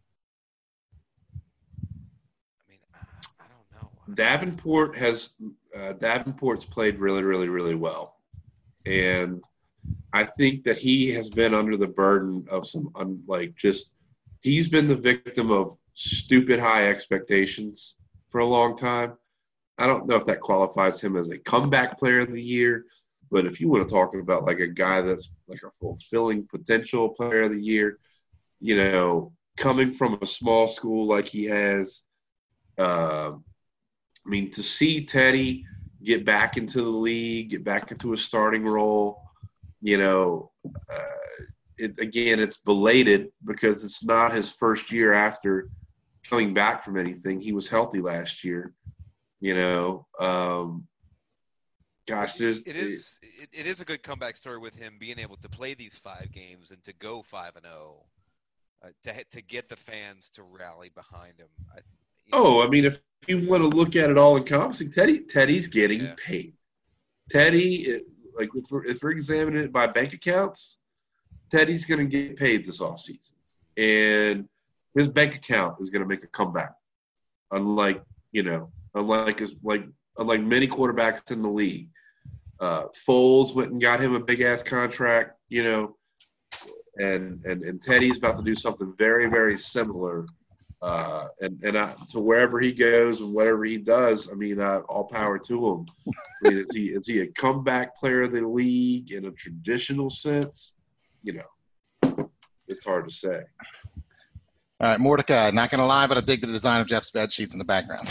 I mean, I, I don't know. Davenport has uh, Davenport's played really, really, really well, and I think that he has been under the burden of some un, like just he's been the victim of stupid high expectations for a long time. I don't know if that qualifies him as a comeback player of the year, but if you want to talk about like a guy that's like a fulfilling potential player of the year, you know, coming from a small school like he has, uh, I mean, to see Teddy get back into the league, get back into a starting role, you know, uh, it, again, it's belated because it's not his first year after coming back from anything. He was healthy last year, you know. Um, gosh, there's It is it, it is a good comeback story with him being able to play these five games and to go five and zero, uh, to to get the fans to rally behind him. I, you know, Oh, I mean, if you want to look at it all encompassing, Teddy, Teddy's getting Yeah. paid. Teddy, like if we're, if we're examining it by bank accounts, Teddy's going to get paid this offseason. And his bank account is going to make a comeback. Unlike, you know, unlike his, like unlike many quarterbacks in the league. Uh, Foles went and got him a big ass contract, you know, and and and Teddy's about to do something very, very similar. Uh, and and I, to wherever he goes and whatever he does, I mean, uh, all power to him. I mean, is he is he a comeback player of the league in a traditional sense? You know, it's hard to say. All right, Mordecai, not going to lie, but I dig the design of Jeff's bed sheets in the background.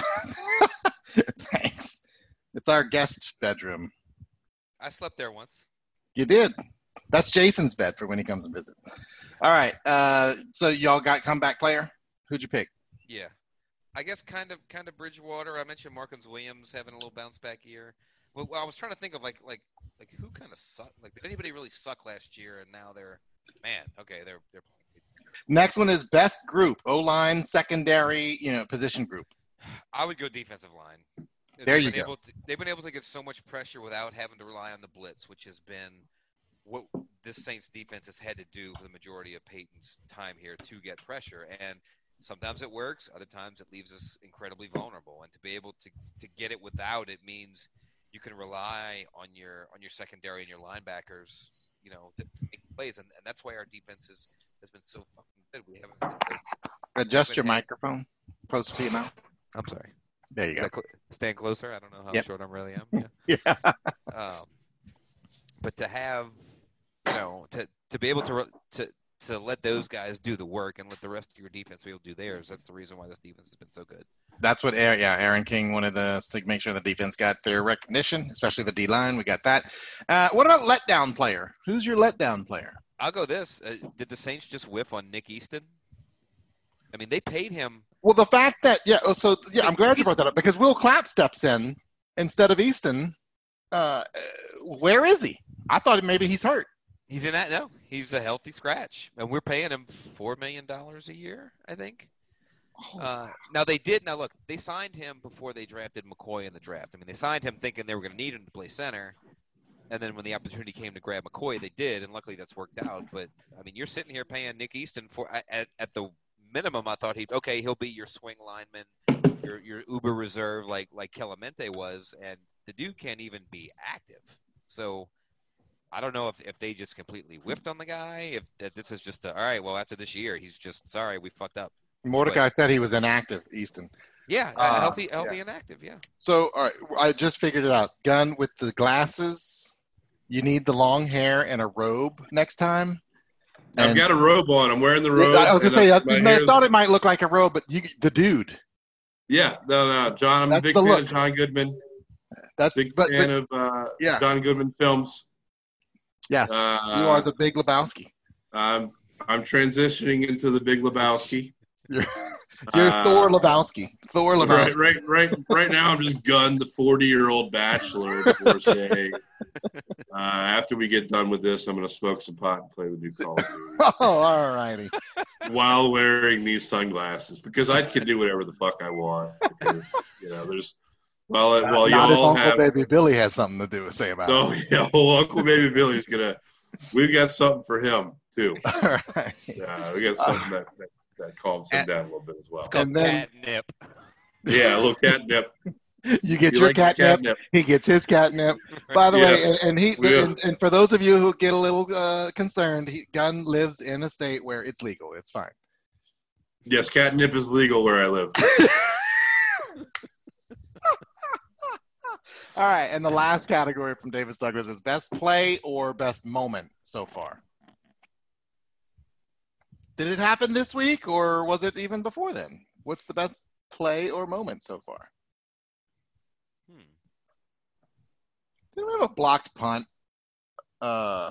Thanks. It's our guest bedroom. I slept there once. You did. That's Jason's bet for when he comes and visit. All right. Uh, so y'all got comeback player? Who'd you pick? Yeah. I guess kind of kind of Bridgewater. I mentioned Marcus Williams having a little bounce back year. Well, I was trying to think of like like like who kind of sucked. Like did anybody really suck last year and now they're man, okay, they're they're Next one is best group, O-line, secondary, you know, position group. I would go defensive line. There they've you been go. Able to, they've been able to get so much pressure without having to rely on the blitz, which has been what this Saints defense has had to do for the majority of Peyton's time here to get pressure. And sometimes it works, other times it leaves us incredibly vulnerable. And to be able to, to get it without it means you can rely on your on your secondary and your linebackers, you know, to, to make plays. And, and that's why our defense is, has been so fucking good. We haven't Adjust your had- microphone closer to your mouth. I'm sorry. There you Is go. that cl- stand closer? I don't know how Yep. short I really am. Yeah. Yeah. Um, but to have, you know, to, to be able to re- to to let those guys do the work and let the rest of your defense be able to do theirs, that's the reason why this defense has been so good. That's what, Aaron, yeah, Aaron King wanted us to make sure the defense got their recognition, especially the D-line. We got that. Uh, what about letdown player? Who's your letdown player? I'll go this. Uh, did the Saints just whiff on Nick Easton? I mean, they paid him. Well, the fact that, yeah, oh, so, yeah, I'm glad you brought that up because Will Clapp steps in instead of Easton. Uh, where is he? I thought maybe he's hurt. He's in that. No, he's a healthy scratch, and we're paying him four million dollars a year, I think. Uh, now they did. Now look, they signed him before they drafted McCoy in the draft. I mean, they signed him thinking they were going to need him to play center, and then when the opportunity came to grab McCoy, they did, and luckily that's worked out. But I mean, you're sitting here paying Nick Easton for at, at the minimum. I thought he'd okay. He'll be your swing lineman, your your uber reserve like like Clemente was, and the dude can't even be active. So I don't know if, if they just completely whiffed on the guy. If, if this is just a, all right. Well, after this year, he's just sorry we fucked up. Mordecai said he was inactive, Easton. Yeah, uh, Uh, healthy, healthy and active. Yeah. So, all right, I just figured it out. Gun with the glasses. You need the long hair and a robe next time. I've And- got a robe on. I'm wearing the robe. I was gonna and say, I- I, my I hair's- thought it might look like a robe, but you, the dude. Yeah, no, no, John. I'm That's a big the fan look. of John Goodman. That's Big but, fan but, of uh, yeah. John Goodman films. yes, uh, you are the Big Lebowski. Um, I'm transitioning into the Big Lebowski. You're, you're Uh, Thor Lebowski. Thor Right, Lebowski. right, right, right now, I'm just gun the forty-year-old bachelor divorcee. uh, after we get done with this, I'm going to smoke some pot and play the new Call of Duty Oh, all righty. while wearing these sunglasses because I can do whatever the fuck I want. Because you know, there's well, while Not if y'all Uncle have Baby Billy has something to do say about oh it. yeah, well, Uncle Baby Billy's gonna. We've got something for him too. All right. Uh, we got something that, that that calms him down a little bit as well. It's called And then- catnip. Yeah, a little catnip. You get You your like your catnip. catnip? He gets his catnip. By the Yes. way, and, and he Yeah. and, and for those of you who get a little uh, concerned, he, Gunn lives in a state where it's legal. It's fine. Yes, catnip is legal where I live. All right, and the last category from Davis Douglas is best play or best moment so far. Did it happen this week, or was it even before then? What's the best play or moment so far? Hmm. Didn't we have a blocked punt? Uh,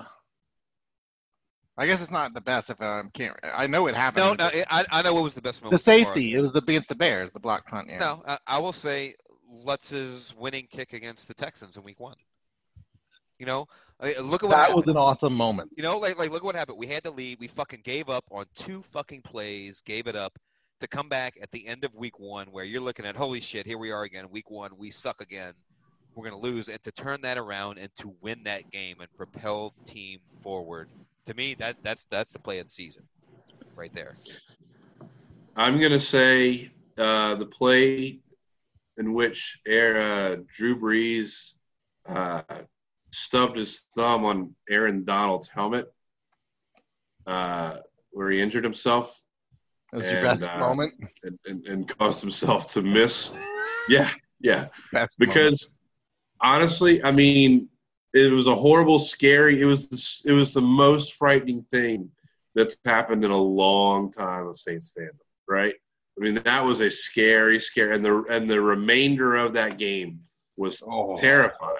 I guess it's not the best if I can't. I know it happened. No, no, it, I I know what was the best the moment. so far. safety. It was against the Bears. The blocked punt. Yeah. No, I, I will say Lutz's winning kick against the Texans in Week One. You know, I- look at what That happened. was an awesome moment. You know, like like look what happened. We had the lead. We fucking gave up on two fucking plays. Gave it up to come back at the end of Week One, where you're looking at holy shit, here we are again. Week One, we suck again. We're gonna lose, and to turn that around and to win that game and propel the team forward. To me, that that's that's the play of the season, right there. I'm gonna say uh, the play in which uh, Drew Brees uh, stubbed his thumb on Aaron Donald's helmet, uh, where he injured himself That was your And, best uh, moment. and, and, and caused himself to miss. Yeah, yeah. Best moment. Because honestly, I mean, it was a horrible, scary. It was the, it was the most frightening thing that's happened in a long time of Saints fandom, right? I mean, that was a scary, scary, and the and the remainder of that game was Oh. terrifying.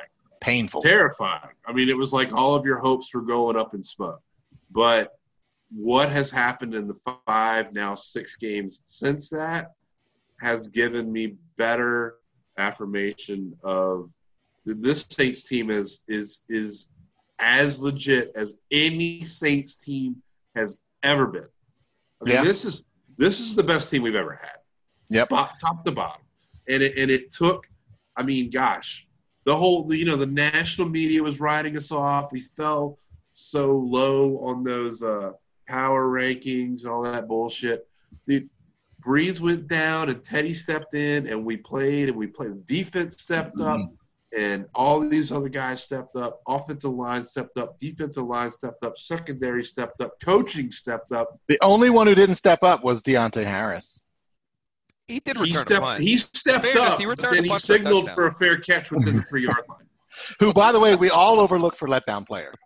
Painful. Terrifying. I mean, it was like all of your hopes were going up in smoke. But what has happened in the five, now six games since that has given me better affirmation of this Saints team is is is as legit as any Saints team has ever been. I mean, Yeah. this is this is the best team we've ever had. Yep. Bo- top to bottom. And it and it took, I mean, gosh, the whole, you know, the national media was writing us off. We fell so low on those uh, power rankings and all that bullshit. Dude, Breeze went down and Teddy stepped in and we played and we played. The defense stepped up and all these other guys stepped up. Offensive line stepped up. Defensive line stepped up. Secondary stepped up. Coaching stepped up. The only one who didn't step up was Deontay Harris. He did He return the stepped, punt. he stepped fairness, up, he but returned then the he punt for a signaled touchdown. for a fair catch within the three-yard line. Who, by the way, we all overlook for letdown player.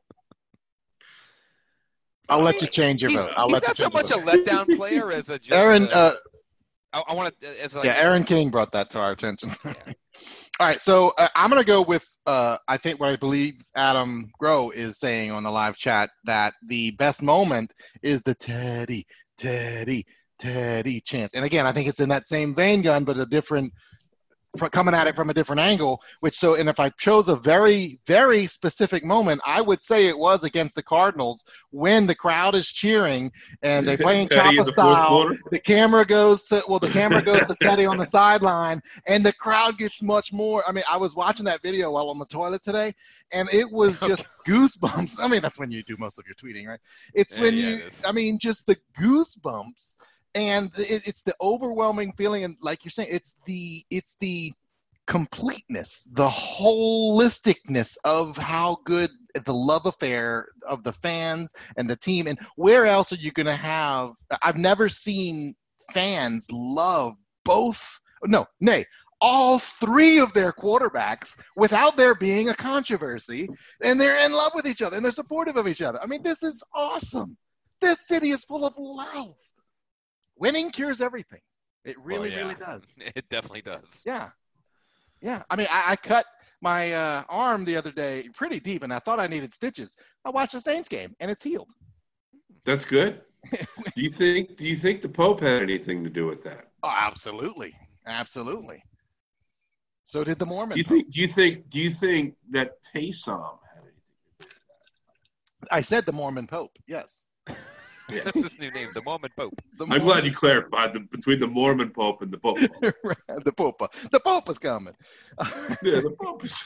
I'll let you change your He's, vote. I'll he's let not you so change much your a vote. letdown player as a just. Aaron, uh, uh, I, I want to as like yeah, Aaron King brought that to our attention. All right, so uh, I'm going to go with, uh, I think what I believe Adam Groh is saying on the live chat, that the best moment is the Teddy, Teddy, Teddy chance. And again, I think it's in that same vein, gun, but a different, coming at it from a different angle, which so, and if I chose a very, very specific moment, I would say it was against the Cardinals when the crowd is cheering and they're playing Teddy in Kappa the fourth style. quarter? The camera goes to, well, the camera goes to Teddy on the sideline and the crowd gets much more. I mean, I was watching that video while on the toilet today and it was just goosebumps. I mean, that's when you do most of your tweeting, right? It's Yeah, when yeah, you, it is. I mean, just the goosebumps. And it, it's the overwhelming feeling, and like you're saying, it's the it's the completeness, the holisticness of how good the love affair of the fans and the team. And where else are you going to have? I've never seen fans love both. No, nay, all three of their quarterbacks without there being a controversy, and they're in love with each other and they're supportive of each other. I mean, this is awesome. This city is full of love. Winning cures everything. It really, Well, yeah. really does. It definitely does. Yeah. Yeah. I mean, I, I cut my uh, arm the other day pretty deep, and I thought I needed stitches. I watched the Saints game, and it's healed. That's good. Do you think do you think the Pope had anything to do with that? Oh, absolutely. Absolutely. So did the Mormon. Do you think do you think do you think that Taysom had anything to do with that? I said the Mormon Pope, yes. That's his new name, the Mormon Pope. The I'm glad you clarified the, between the Mormon Pope and the Pope. the Pope. The Pope is coming. Yeah, the Pope is.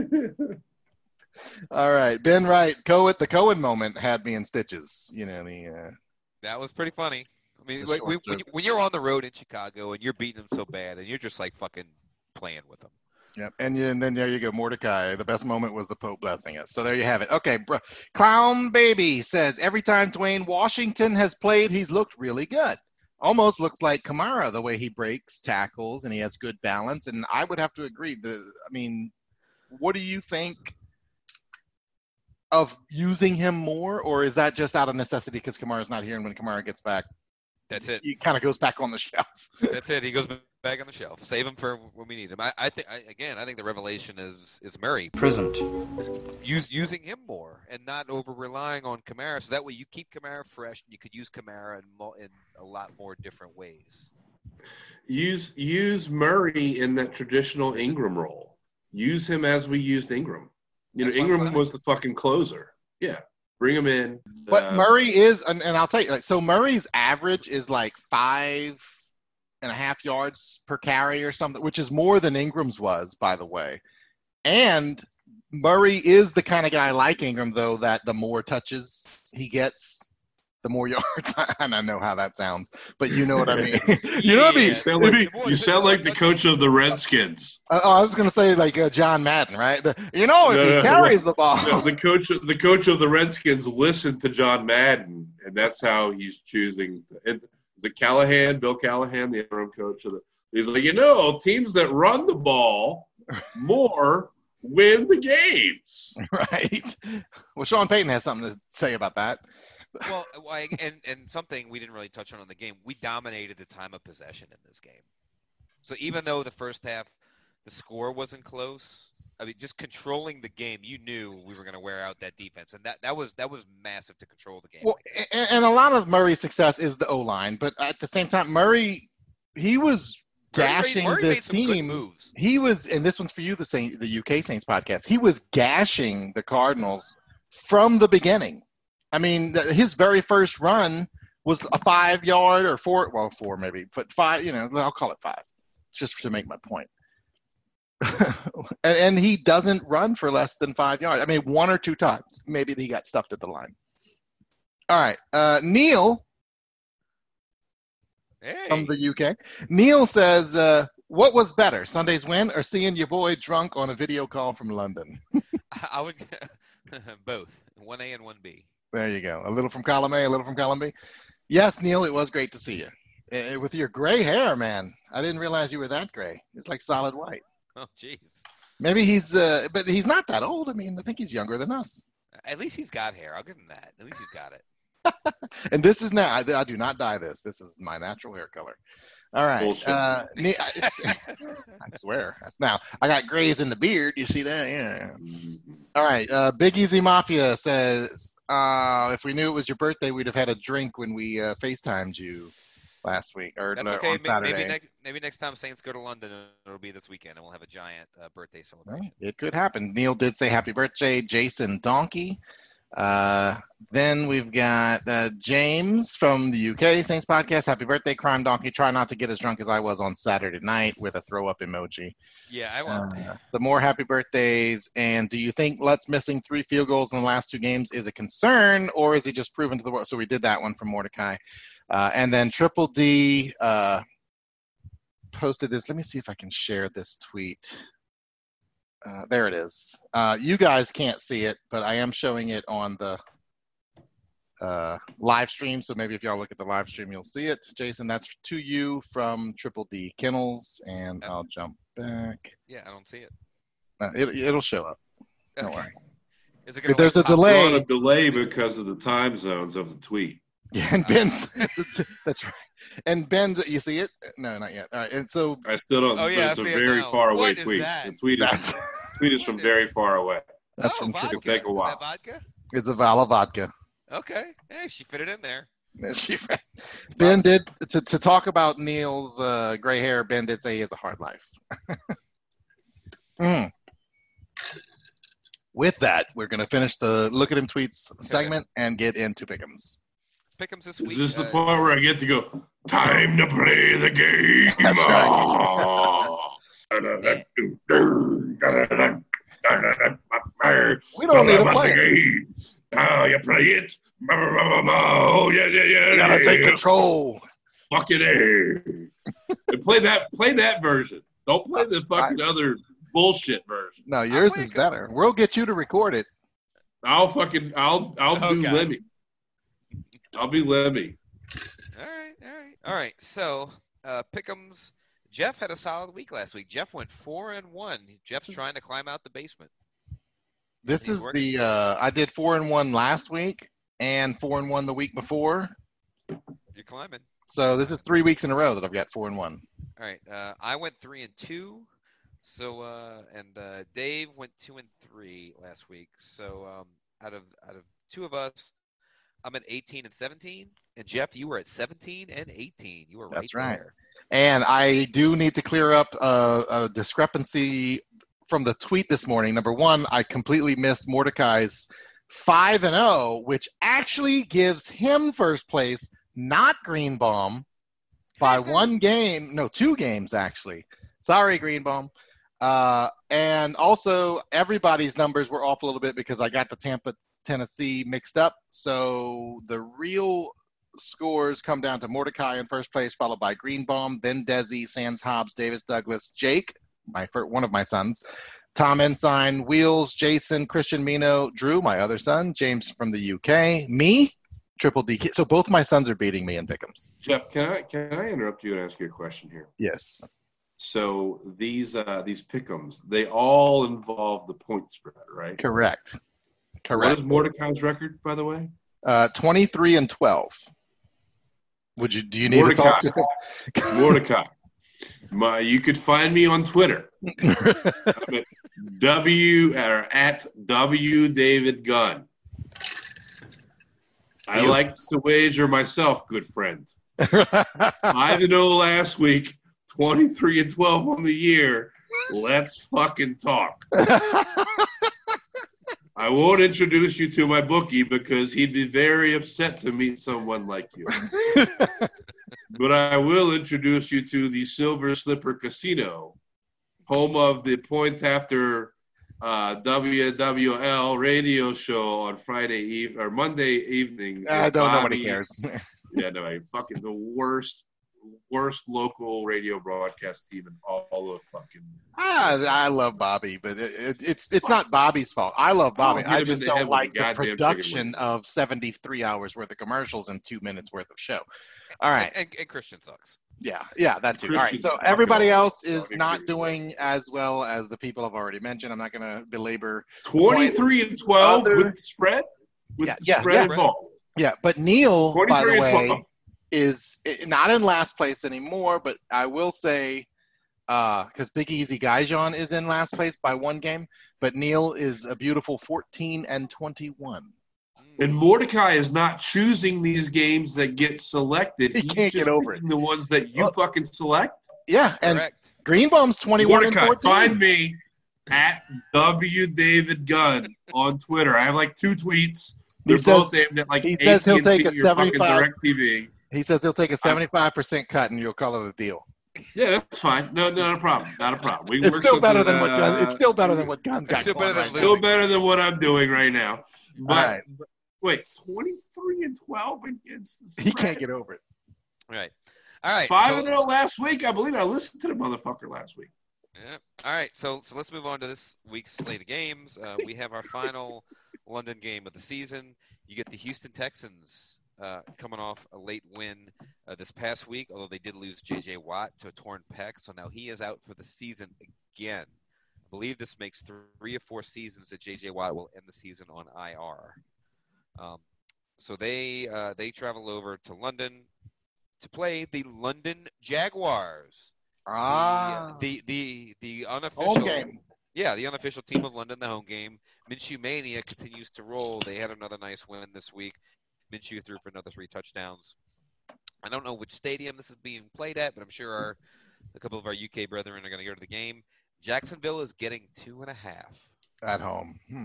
All right. Ben Wright, Cohen, the Cohen moment had me in stitches. You know, the uh, That was pretty funny. I mean, The like, short when, when, trip. you- when you're on the road in Chicago and you're beating them so bad, and you're just like fucking playing with them. Yep. And, you, and then there you go, Mordecai. The best moment was the Pope blessing us. So there you have it. Okay, bro. Clown Baby says, every time Dwayne Washington has played, he's looked really good. Almost looks like Kamara, the way he breaks tackles and he has good balance. And I would have to agree. The, I mean, what do you think of using him more? Or is that just out of necessity because Kamara's not here, and when Kamara gets back, That's it. he kind of goes back on the shelf? That's it. He goes back on the shelf. Save him for when we need him. I, I think, I, again, I think the revelation is is Murray Present. use using him more and not over relying on Kamara. So that way you keep Kamara fresh, and you could use Kamara in, mo- in a lot more different ways. use use Murray in that traditional Ingram role. Use him as we used Ingram. You That's know, what I'm Ingram saying. was the fucking closer. Yeah, bring him in. But Uh, Murray is, and, and I'll tell you, like, so Murray's average is like five and a half yards per carry or something, which is more than Ingram's was, by the way. And Murray is the kind of guy like Ingram, though, that the more touches he gets, the more yards. And I know how that sounds, but you know what I mean. You know what I you mean? sound If like, he- you sound like the coach of the Redskins. oh, I was going to say like uh, John Madden, right? The, you know, if No, he no, carries the ball. No, the coach, the coach of the Redskins listened to John Madden, and that's how he's choosing. And the Callahan, Bill Callahan, the interim coach of the, he's like, you know, teams that run the ball more win the games. Right. Well, Sean Payton has something to say about that. Well, why- and and something we didn't really touch on in the game, we dominated the time of possession in this game. So even though the first half the score wasn't close. I mean, just controlling the game, you knew we were going to wear out that defense, and that, that was that was massive to control the game. Well, like and, and a lot of Murray's success is the O-line, but at the same time, Murray, he was Murray made- gashing Murray the made some good team. moves. He was, and this one's for you, the Saint, the U K Saints podcast. He was gashing the Cardinals from the beginning. I mean, the, his very first run was a five-yard or four, well, four maybe, but five. You know, I'll call it five, just to make my point. and, and he doesn't run for less than five yards. I mean, one or two times. Maybe he got stuffed at the line. All right. Uh, Neil Hey, from the U K. Neil says, uh, what was better, Sunday's win or seeing your boy drunk on a video call from London? I would both one A and one B. There you go. A little from column A, a little from column B. Yes, Neil, it was great to see you. Uh, with your gray hair, man. I didn't realize you were that gray. It's like solid white. Oh, jeez. Maybe he's, uh, but he's not that old. I mean, I think he's younger than us. At least he's got hair. I'll give him that. At least he's got it. And this is now, I, I do not dye this. This is my natural hair color. All right. Bullshit. Uh, ne- I swear. That's now, I got grays in the beard. You see that? Yeah. All right. Uh, Big Easy Mafia says, uh, if we knew it was your birthday, we'd have had a drink when we uh, FaceTimed you last week. Or That's no, okay. on May- Saturday. Maybe next maybe next time Saints go to London, it'll be this weekend, and we'll have a giant uh, birthday celebration. It could happen. Neil did say happy birthday, Jason Donkey. Uh, then we've got uh, James from the U K Saints podcast. Happy birthday, Crime Donkey. Try not to get as drunk as I was on Saturday night with a throw up emoji. Yeah, I want. Uh, the more happy birthdays. And do you think Lutz missing three field goals in the last two games is a concern, or is he just proven to the world? So we did that one from Mordecai. Uh, and then Triple D uh, posted this. Let me see if I can share this tweet. Uh, there it is. Uh, you guys can't see it, but I am showing it on the uh, live stream. So maybe if y'all look at the live stream, you'll see it. Jason, that's to you from Triple D Kennels, and I'll jump back. Yeah, I don't see it. Uh, it it'll show up. Don't Okay. worry. Is it gonna There's like, a pop- We're on delay. a delay because of the time zones of the tweet. Yeah, and Ben's. That's right. And Ben's. You see it? No, not yet. All right. And so I still don't. Oh, yeah, but it's I a see it very now. far away What is tweet. that? The tweet is, that's, tweet is from very far away. that's oh, from vodka. It'll take a while. Is that vodka? it's a Vala vodka. Okay. Hey, she fit it in there. Ben did to, to talk about Neil's uh, gray hair. Ben did say he has a hard life. mm. With that, we're going to finish the look at him tweets segment and get into pick'ems. Pick'ems this Is week. this the uh, part where I get to go, time to play the game? That's We don't need to play it. Now you play it. Oh, yeah, yeah, yeah. You gotta take yeah. control. Fucking A. play that play that version. Don't play the fucking other bullshit version. No, yours I'll is make better. We'll get you to record it. I'll fucking I'll I'll do Okay. Lemmy. I'll be Lemmy. All right, all right, all right. So, uh, Pick'ems. Jeff had a solid week last week. Jeff went four and one. Jeff's trying to climb out the basement. This He's is working. the uh, I did four and one last week and four and one the week before. You're climbing. So this is three weeks in a row that I've got four and one. All right. Uh, I went three and two. So uh, and uh, Dave went two and three last week. So um, out of out of two of us, I'm at eighteen and seventeen. And Jeff, you were at seventeen and eighteen. You were right, That's right. there. And I do need to clear up a, a discrepancy from the tweet this morning. Number one, I completely missed Mordecai's five and oh, which actually gives him first place, not Greenbaum, by one game. No, two games, actually. Sorry, Greenbaum. Uh, and also, everybody's numbers were off a little bit because I got the Tampa, Tennessee mixed up. So the real scores come down to Mordecai in first place, followed by Greenbaum, then Desi, Sands Hobbs, Davis Douglas, Jake, my fir- one of my sons, Tom Ensign, Wheels, Jason, Christian Mino, Drew, my other son, James from the U K, me, Triple D. So both my sons are beating me in pick'ems. Jeff, can I can I interrupt you and ask you a question here? Yes. So these uh, these pick'ems, they all involve the point spread, right? Correct. What Correct. is Mordecai's record, by the way? Uh, twenty-three and twelve. Would you? Do you need Mordecai. to talk? To Mordecai. My, you could find me on Twitter. I'm at W or at W David Gunn. I You- like to wager myself, good friend. Five and zero last week, twenty-three and twelve on the year. Let's fucking talk. I won't introduce you to my bookie because he'd be very upset to meet someone like you. But I will introduce you to the Silver Slipper Casino, home of the Point After uh, W W L radio show on Friday eve or Monday evening. I don't know what he Bobby- cares. Yeah, no, I fucking the worst, worst local radio broadcast team in all of fucking. Ah, I love Bobby, but it, it, it's it's not Bobby's fault. I love Bobby. I'll hit I him in just the head don't with a like the goddamn chicken production wing. of seventy-three hours worth of commercials and two minutes worth of show. All right. And, and, and Christian sucks. Yeah, yeah, that too. All right, Christian's so fucking everybody awesome. else is Bobby not Peterson. doing as well as the people I've already mentioned. I'm not going to belabor. Twenty-three and twelve Other- with the spread. With Yeah, the yeah, spread yeah. involved. Yeah, but Neil, by the Twenty-three and way, twelve. is i- not in last place anymore. But I will say, because Big Easy Gaijon is in last place by one game, but Neil is a beautiful fourteen and twenty-one. And Mordecai is not choosing these games that get selected. He He's can't just get over picking the ones that you fucking select. Yeah, and Correct. Greenbaum's twenty-one and Mordecai, fourteen. find me at W David Gunn on Twitter. I have like two tweets. They're He says- both aimed at like he A T says he'll and T take a or fucking seventy-five. DirecTV. He says he'll take a seventy-five percent cut, and you'll call it a deal. Yeah, that's fine. No, not a problem. Not a problem. We can It's work still better something, than what uh, Gun, it's still better than what Gun's got. It's still going better right than now. still better than what I'm doing right now. But All right. wait, twenty-three and twelve against the He spread? can't get over it. Right. All right. Five so- and zero last week. I believe I listened to the motherfucker last week. Yeah. All right. So so let's move on to this week's slate of games. Uh, we have our final London game of the season. You get the Houston Texans uh, coming off a late win uh, this past week, although they did lose J J. Watt to a torn pec, so now he is out for the season again. I believe this makes three or four seasons that J J. Watt will end the season on I R. Um, so they uh, they travel over to London to play the London Jaguars. Ah, The, the the the unofficial home game. Yeah, the unofficial team of London, the home game. Minshew Mania continues to roll. They had another nice win this week. Minshew threw for another three touchdowns. I don't know which stadium this is being played at, but I'm sure our, a couple of our U K brethren are going to go to the game. Jacksonville is getting two and a half. At home. Hmm.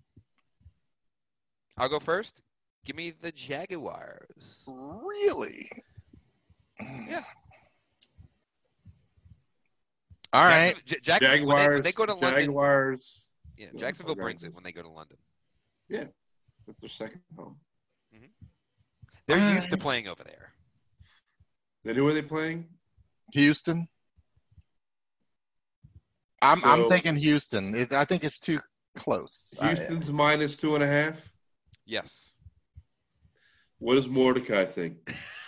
I'll go first. Give me the Jaguars. Really? Yeah. All right. Jackson, J- Jackson, when they, Jaguars. when they go to London, Jaguars. yeah, Yeah, Jacksonville Jaguars. brings it when they go to London. Yeah, that's their second home. They're All used to right. playing over there. They know where they're playing. Houston. I'm I'm So- thinking Houston. It, I think it's too close. I- Houston's minus two and a half. Yes. What does Mordecai think?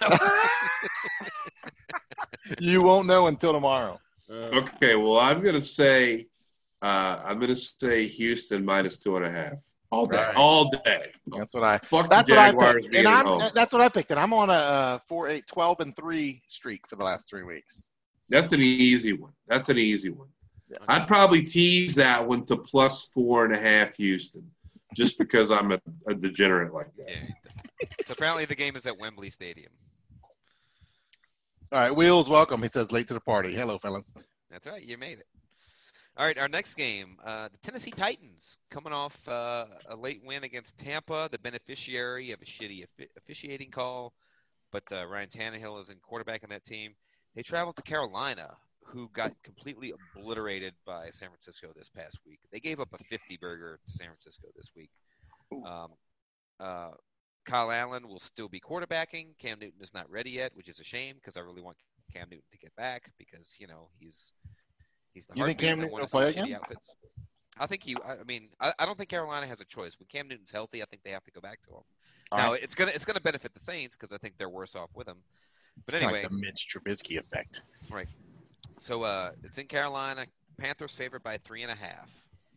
you won't know until tomorrow. Okay, well, I'm gonna say, uh, I'm gonna say Houston minus two and a half all day, Right. all day. That's what I. Fuck That's the what I Jaguars picked. being And at I'm, home. that's what I picked. And I'm on a uh, four, eight, twelve and three streak for the last three weeks. That's an easy one. That's an easy one. I'd probably tease that one to plus four and a half Houston, just because I'm a, a degenerate like that. Yeah. So apparently the game is at Wembley Stadium. All right, Wheels, welcome. He says late to the party. Hello, fellas. That's right. You made it. All right, our next game, uh, the Tennessee Titans, coming off uh, a late win against Tampa, the beneficiary of a shitty offi- officiating call, but uh, Ryan Tannehill is in quarterback in that team. They traveled to Carolina, who got completely obliterated by San Francisco this past week. They gave up a fifty-burger to San Francisco this week. Um, uh, Kyle Allen will still be quarterbacking. Cam Newton is not ready yet, which is a shame because I really want Cam Newton to get back because, you know, he's he's the You think heartbeat Cam and I Newton want will to see play shitty again? outfits. I think he. I I mean, I, I don't think Carolina has a choice. When Cam Newton's healthy, I think they have to go back to him. All now right. it's gonna it's gonna benefit the Saints because I think they're worse off with him. But It's kinda anyway, like the Mitch Trubisky effect. right. So uh, it's in Carolina. Panthers favored by three and a half.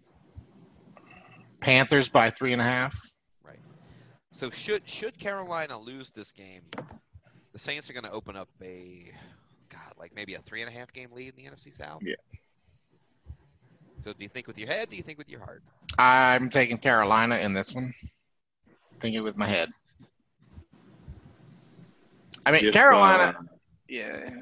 Panthers by three and a half. Right. So should should Carolina lose this game, the Saints are going to open up a God. like maybe a three and a half game lead in the N F C South. Yeah. So do you think with your head? Do you think with your heart? I'm taking Carolina in this one. Thinking with my head. I mean, If, Carolina. uh, Yeah.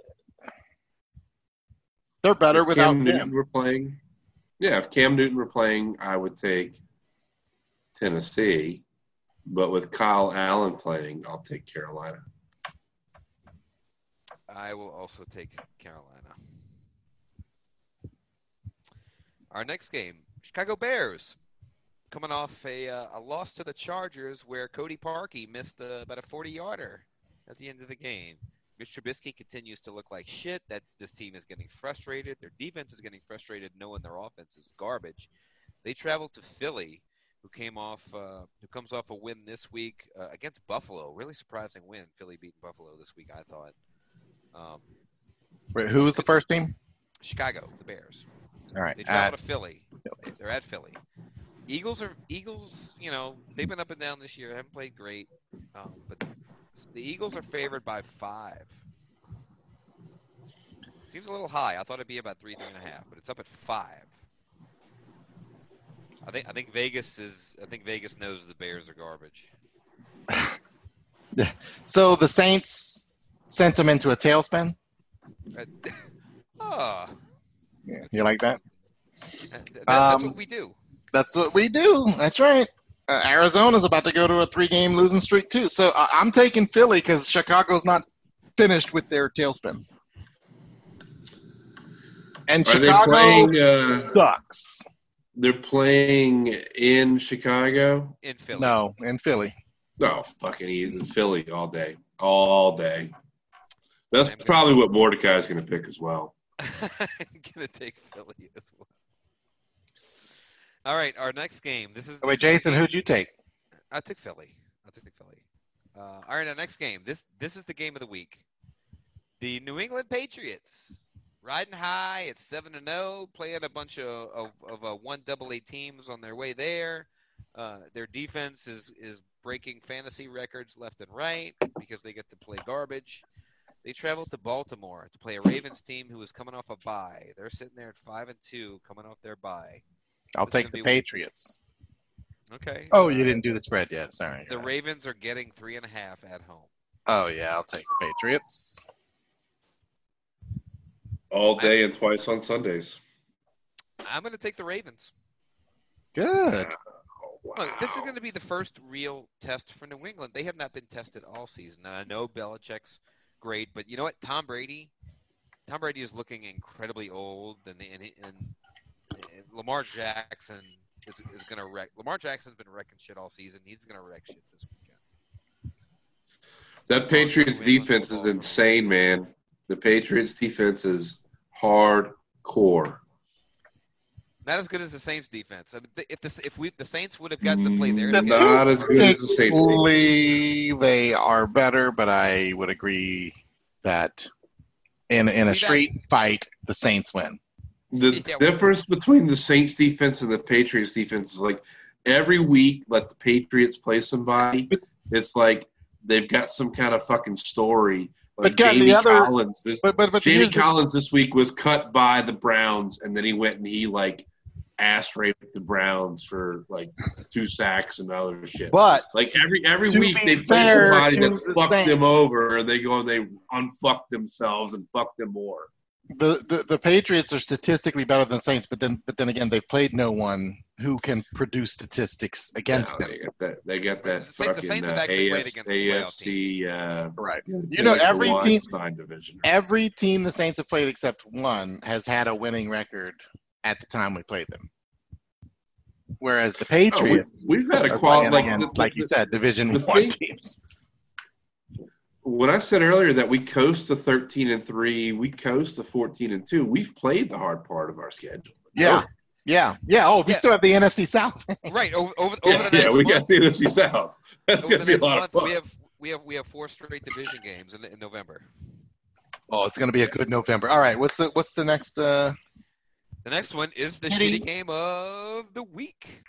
They're better if without Cam Newton him. were playing. Yeah, if Cam Newton were playing, I would take Tennessee. But with Kyle Allen playing, I'll take Carolina. I will also take Carolina. Our next game, Chicago Bears, coming off a uh, a loss to the Chargers where Cody Parkey missed uh, about a forty-yarder at the end of the game. Mitch Trubisky continues to look like shit. That this team is getting frustrated. Their defense is getting frustrated, knowing their offense is garbage. They traveled to Philly, who came off, uh, who comes off a win this week uh, against Buffalo. Really surprising win. Philly beating Buffalo this week, I thought. Um, Wait, who was the first team? Chicago, the Bears. All right. They travel Uh, to Philly. They're at Philly. Eagles are Eagles. You know they've been up and down this year. Haven't played great, um, but the Eagles are favored by five. Seems a little high. I thought it'd be about three, three and a half, but it's up at five. I think I think Vegas is. I think Vegas knows the Bears are garbage. so the Saints sent them into a tailspin? Uh, oh, Yeah, you like that? that, that- that's Um, what we do. That's what we do. That's right. Uh, Arizona's about to go to a three-game losing streak, too. So uh, I'm taking Philly because Chicago's not finished with their tailspin. And Are they Chicago playing? Uh, sucks. they're playing in Chicago. In Philly. No, in Philly. No, fucking easy. Philly all day, all day. That's I'm gonna- probably what Mordecai's going to pick as well. I'm gonna take Philly as well. All right, our next game. This is. Oh, wait, this is the Jason, game- who'd you take? I took Philly. I took Philly. Uh, all right, our next game. This this is the game of the week. The New England Patriots riding high at seven and zero, playing a bunch of of, of uh, one double A teams on their way there. Uh, their defense is is breaking fantasy records left and right because they get to play garbage. They travel to Baltimore to play a Ravens team who is coming off a bye. They're sitting there at five and two, coming off their bye. I'll This is take gonna the be- Patriots. Okay. Oh, uh, you didn't do the spread yet. Sorry. The Ravens are getting three and a half at home. Oh, yeah, I'll take the Patriots. All day and twice on Sundays. I'm going to take the Ravens. Good. Oh, wow. Look, this is going to be the first real test for New England. They have not been tested all season, and I know Belichick's great, but you know what? Tom Brady, Tom Brady is looking incredibly old, and and, and, and Lamar Jackson is, is going to wreck. Lamar Jackson's been wrecking shit all season. He's going to wreck shit this weekend. That Patriots defense is insane, man. The Patriots defense is hardcore. Not as good as the Saints defense. I mean, th- if the if we the Saints would have gotten to play there, Mm, together, Not as good as the Saints defense. Technically, they are better, but I would agree that in in a We've street fight, the Saints win. The Yeah, well- difference between the Saints defense and the Patriots defense is like every week, let the Patriots play somebody. It's like they've got some kind of fucking story. Like But God, the Jamie other- Collins, this But but but Jamie here's the- Collins this week was cut by the Browns, and then he went and he like ass raped the Browns for like two sacks and other shit. but Like every every To week be they play fair somebody to that the fucked Saints- them over, and they go and they unfuck themselves and fuck them more. the, the the Patriots are statistically better than Saints, but then but then again, they played no one who can produce statistics against No, them. they got that. They got that The Sa- the fucking Saints have uh, actually played A F, against playoff A F C. Uh, Right. you You know, every team, Weinstein division. every team the Saints have played except one has had a winning record at the time we played them. Whereas the Oh, we've, Patriots, we've had a are qual playing like against, the, like you the, said, Division the One thing- teams. when I said earlier that we coast to thirteen and three, we coast to fourteen and two. We've played the hard part of our schedule. Yeah, yeah, yeah. Oh, we Yeah. still have the N F C South. Right over over, over Yeah, the next yeah, we month, got the N F C South. That's over gonna the be a next lot month of fun. we have we have we have four straight division games in, in November. Oh, it's going to be a good November. All right, what's the what's the next? Uh... The next one is the Kitty. shitty game of the week.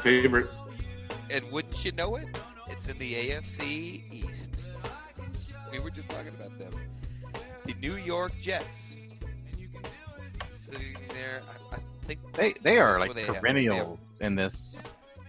favorite. And wouldn't you know it? It's in the A F C East. We were just talking about them. The New York Jets. Sitting there, I, I think They they are like what they have. perennial in this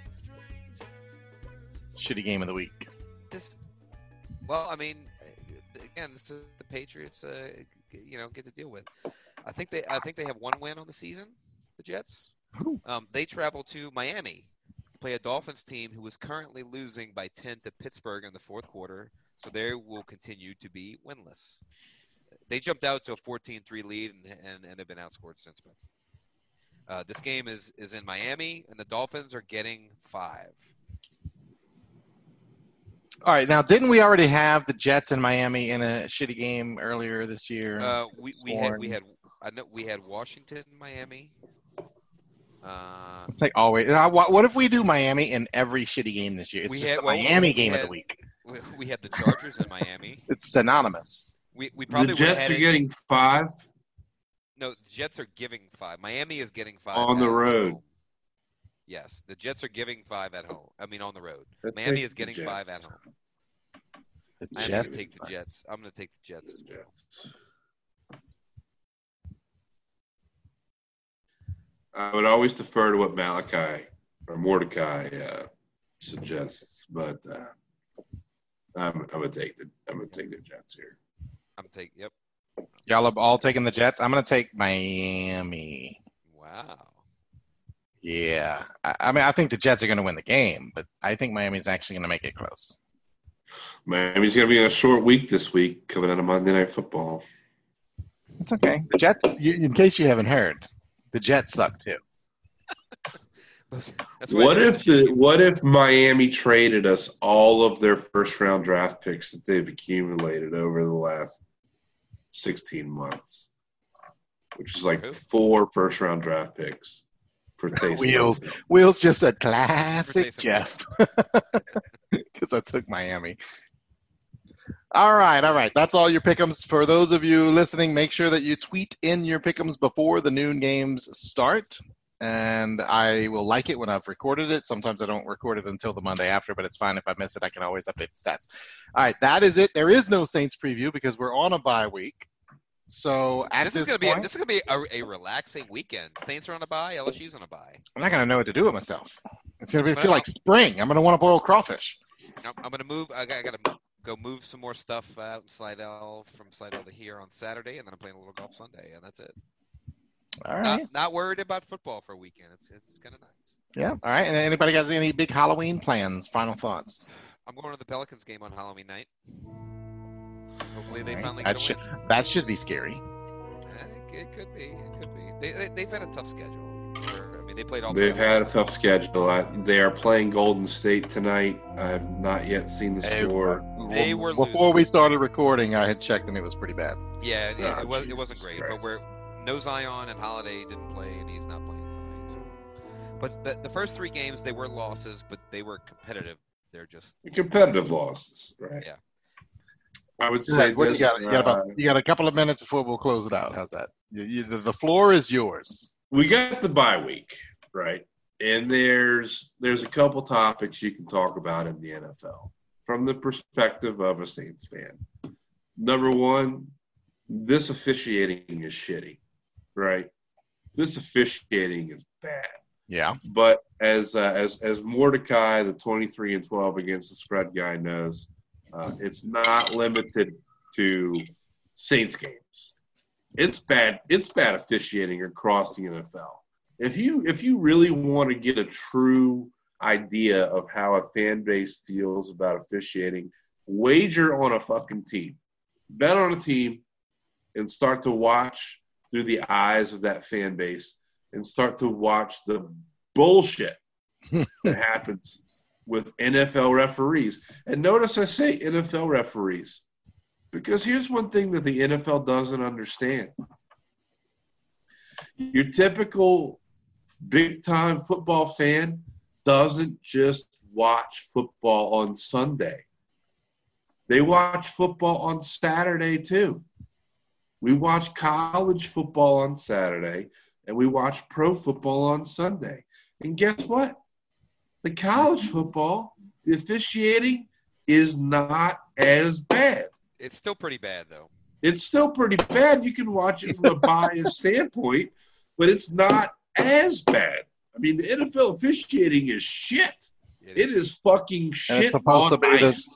shitty game of the week. This, well, I mean, again, this is the Patriots. Uh, you know, get to deal with. I think they, I think they have one win on the season. The Jets. Um, they travel to Miami to play a Dolphins team who is currently losing by ten to Pittsburgh in the fourth quarter. So they will continue to be winless. They jumped out to a fourteen three lead and, and, and have been outscored since then. Uh, this game is, is in Miami, and the Dolphins are getting five. All right, now didn't we already have the Jets in Miami in a shitty game earlier this year? Uh, we, we had we had I know we had Washington, Miami. Uh, It's like always. uh, What what if we do Miami in every shitty game this year? It's We just had- the well, Miami we game had- of the week. we, we had the Chargers in Miami. It's synonymous. We we probably The would've Jets had are it- getting five. No, the Jets are giving five. Miami is getting five On the at road. home. Yes, the Jets are giving five at home. I mean, on the road. Let's Miami take is the getting Jets. five at home. The I'm going Jets. to take the Jets. I'm going to take the Jets as well. I would always defer to what Malachi or Mordecai uh, suggests, but uh, I'm, I'm gonna take the I'm gonna take the Jets here. I'm going to take. Yep. Y'all are all taking the Jets. I'm going to take Miami. Wow. Yeah. I, I mean, I think the Jets are going to win the game, but I think Miami's actually going to make it close. Miami's gonna be on a short week this week, coming out of Monday Night Football. It's okay. The Jets, you, in case you haven't heard, the Jets suck too. That's why What they're- if the what if Miami traded us all of their first round draft picks that they've accumulated over the last sixteen months, which is like Who? four first round draft picks for Taysom Wheels. Hill. Wheels just said classic Taysom Jeff because I took Miami. All right, all right. That's all your pick'ems. For those of you listening, make sure that you tweet in your pick'ems before the noon games start. And I will like it when I've recorded it. Sometimes I don't record it until the Monday after, but it's fine. If I miss it, I can always update the stats. All right, that is it. There is no Saints preview because we're on a bye week. So at this this, is going to be a, point, this is going to be a, a relaxing weekend. Saints are on a bye. L S U's on a bye. I'm not going to know what to do with myself. It's going to But feel like spring. I'm going to want to boil crawfish. I'm, I'm going to move. I got, I got to go move some more stuff out in Slidell from Slidell to here on Saturday, and then I'm playing a little golf Sunday, and that's it. All right. Not, not worried about football for a weekend. It's it's kind of nice. Yeah. All right. And anybody got any big Halloween plans? Final thoughts? I'm going to the Pelicans game on Halloween night. Hopefully they All right. finally that get a should, win. that should be scary. Eh, It could be. It could be. They, they they've had a tough schedule. Or, I mean, they played all. They've the had a tough schedule. I, they are playing Golden State tonight. I have not yet seen the Hey, score. They were Before losing. we started recording, I had checked and it was pretty bad. Yeah, it, Oh, it, was, it Jesus wasn't great. Christ. But we're no Zion and Holiday didn't play, and he's not playing tonight. So. But the, the first three games they were losses, but they were competitive. They're just Competitive losses, right? Yeah. I would All say right, what do this. you got? You got, uh, about, you got a couple of minutes before we'll close it out. How's that? You, you, the, the floor is yours. we got the bye week, right? And there's there's a couple topics you can talk about in the N F L from the perspective of a Saints fan. Number one, this officiating is shitty, right? This officiating is bad. Yeah. But as uh, as as Mordecai, the twenty-three and twelve against the spread guy, knows, uh, it's not limited to Saints games. It's bad. It's bad officiating across the N F L. If you if you really want to get a true idea of how a fan base feels about officiating, wager on a fucking team. Bet on a team and start to watch through the eyes of that fan base and start to watch the bullshit that happens with N F L referees. And notice I say N F L referees because here's one thing that the N F L doesn't understand. Your typical big-time football fan doesn't just watch football on Sunday. They watch football on Saturday too. We watch college football on Saturday, and we watch pro football on Sunday. And guess what? The college football, the officiating is not as bad. It's still pretty bad, though. It's still pretty bad. You can watch it from a biased standpoint, but it's not as bad. I mean, the N F L officiating is shit. It It is fucking shit supposed on to be the- ice.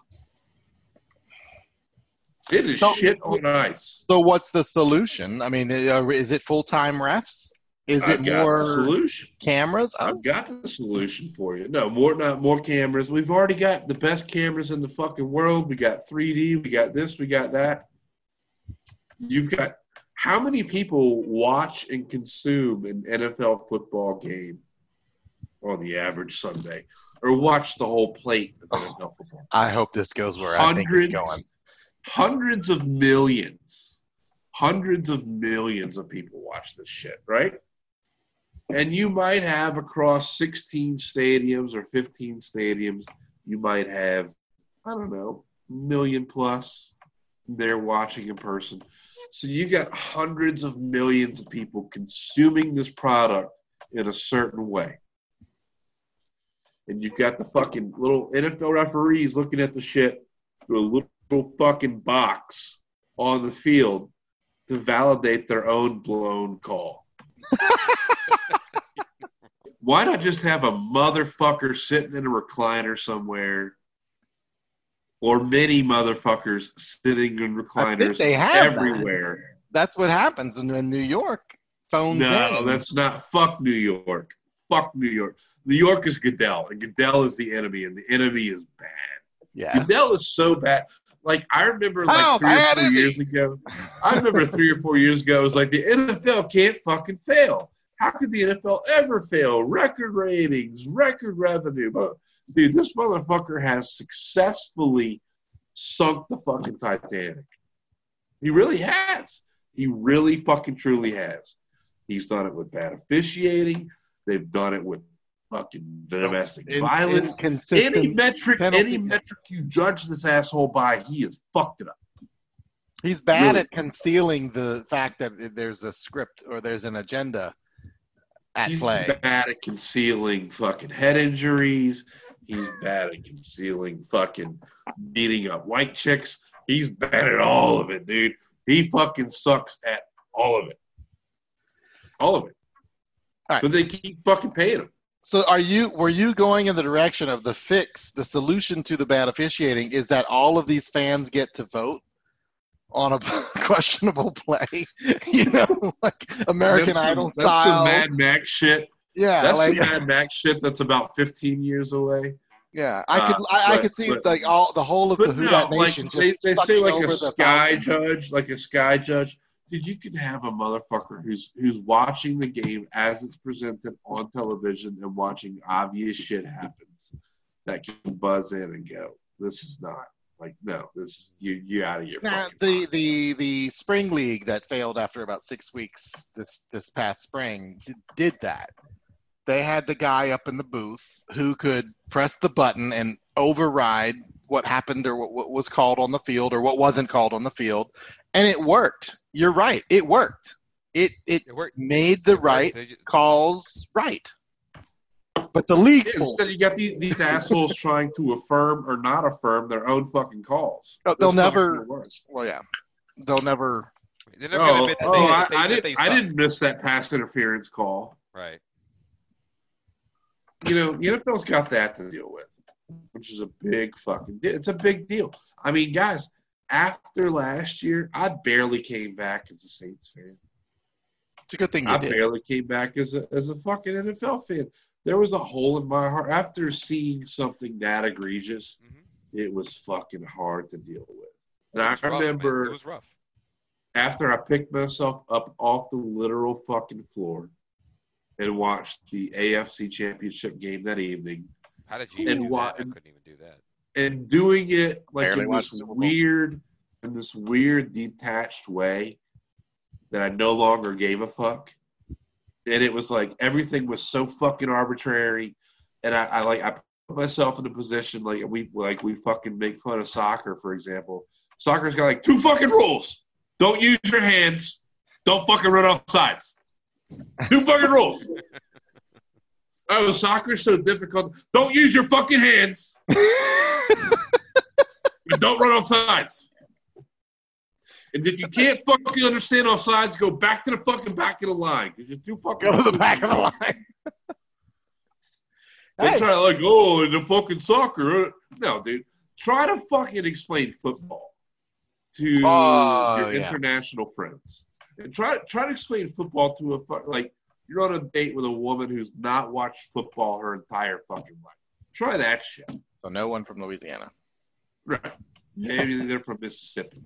It is So- shit on ice. So what's the solution? I mean, uh, is it full-time refs? Is I've it got more the solution. cameras? Oh, I've got the solution for you. No, more not more cameras. We've already got the best cameras in the fucking world. We got three D. We got this. We got that. You've got how many people watch and consume an N F L football game on the average Sunday, or watch the whole plate of N F L football? I hope this goes where I think Hundreds, it's going. hundreds of millions, hundreds of millions of people watch this shit, right? And you might have across sixteen stadiums or fifteen stadiums, you might have, I don't know, a million plus there watching in person. So you got hundreds of millions of people consuming this product in a certain way. And you've got the fucking little N F L referees looking at the shit through a little fucking box on the field to validate their own blown call. Why not just have a motherfucker sitting in a recliner somewhere, or many motherfuckers sitting in recliners they have everywhere? That's what happens in, in New York. Phones No, in. that's not. Fuck New York. Fuck New York. New York is Goodell, and Goodell is the enemy, and the enemy is bad. yeah. Goodell is so bad. Like, I remember like How three or bad four is he? years ago. I remember three or four years ago, it was like the N F L can't fucking fail. How could the N F L ever fail? Record ratings, record revenue. But, dude, this motherfucker has successfully sunk the fucking Titanic. He really has. He really fucking truly has. He's done it with bad officiating. They've done it with fucking domestic In- violence. inconsistent Any metric, penalty. any metric you judge this asshole by, he has fucked it up. He's bad Really. at concealing the fact that there's a script or there's an agenda at He's play. bad at concealing fucking head injuries. He's bad at concealing fucking beating up white chicks. He's bad at all of it, dude. He fucking sucks at all of it. All of it. All right. But they keep fucking paying him. So are you were you going in the direction of the fix, the solution to the bad officiating is that all of these fans get to vote on a questionable play? You know, like American That's some- Idol That's style. some Mad Max shit. yeah, That's like some Mad Max shit that's about fifteen years away. yeah. I could uh, I, I but- could see but- like all the whole of the But Who no, Dat like Nation they, just they say sucking like over a the sky Falcons. judge, like a sky judge. Dude, you can have a motherfucker who's who's watching the game as it's presented on television and watching obvious shit happens that can buzz in and go, this is not like no, this is you you out of your Nah, fucking the mind. the the spring league that failed after about six weeks this this past spring did, did that. They had the guy up in the booth who could press the button and override what happened or what, what was called on the field or what wasn't called on the field, and it worked. You're right, it worked. It it It worked. made the It worked. right They ju- calls right. But the league, Yeah, pulled. instead you got these, these assholes trying to affirm or not affirm their own fucking calls. Oh, they'll That's not never- gonna work. well, yeah, they'll never. They're never gonna Oh, admit that oh, they, I, that they, I that didn't. they I suck. didn't miss that pass interference call. Right. You know, the N F L's got that to deal with, which is a big fucking deal. It's a big deal. I mean, guys, after last year, I barely came back as a Saints fan. It's a good thing you I did. barely came back as a as a fucking N F L fan. There was a hole in my heart after seeing something that egregious. Mhm. It was fucking hard to deal with. And It I was rough, man. remember It was rough. after I picked myself up off the literal fucking floor and watched the A F C Championship game that evening, How did you even And do why- that? I couldn't even do that. and doing it like Barely in watched this Super Bowl. weird, in this weird detached way that I no longer gave a fuck. And it was like everything was so fucking arbitrary, and I, I like I put myself in a position like we like we fucking make fun of soccer, for example. Soccer's got like two fucking rules: don't use your hands, don't fucking run off sides. Two fucking rules. Oh, soccer's so difficult. Don't use your fucking hands. And don't run off sides. And if you can't fucking understand offsides, go back to the fucking back of the line. Because you're too fucking Go to the back of the line. Don't Hey. try to like, oh, in the fucking soccer. No, dude. Try to fucking explain football to Oh, your yeah. international friends. And try try to explain football to a fu- like you're on a date with a woman who's not watched football her entire fucking life. Try that shit. So no one from Louisiana. Right. Maybe they're from Mississippi.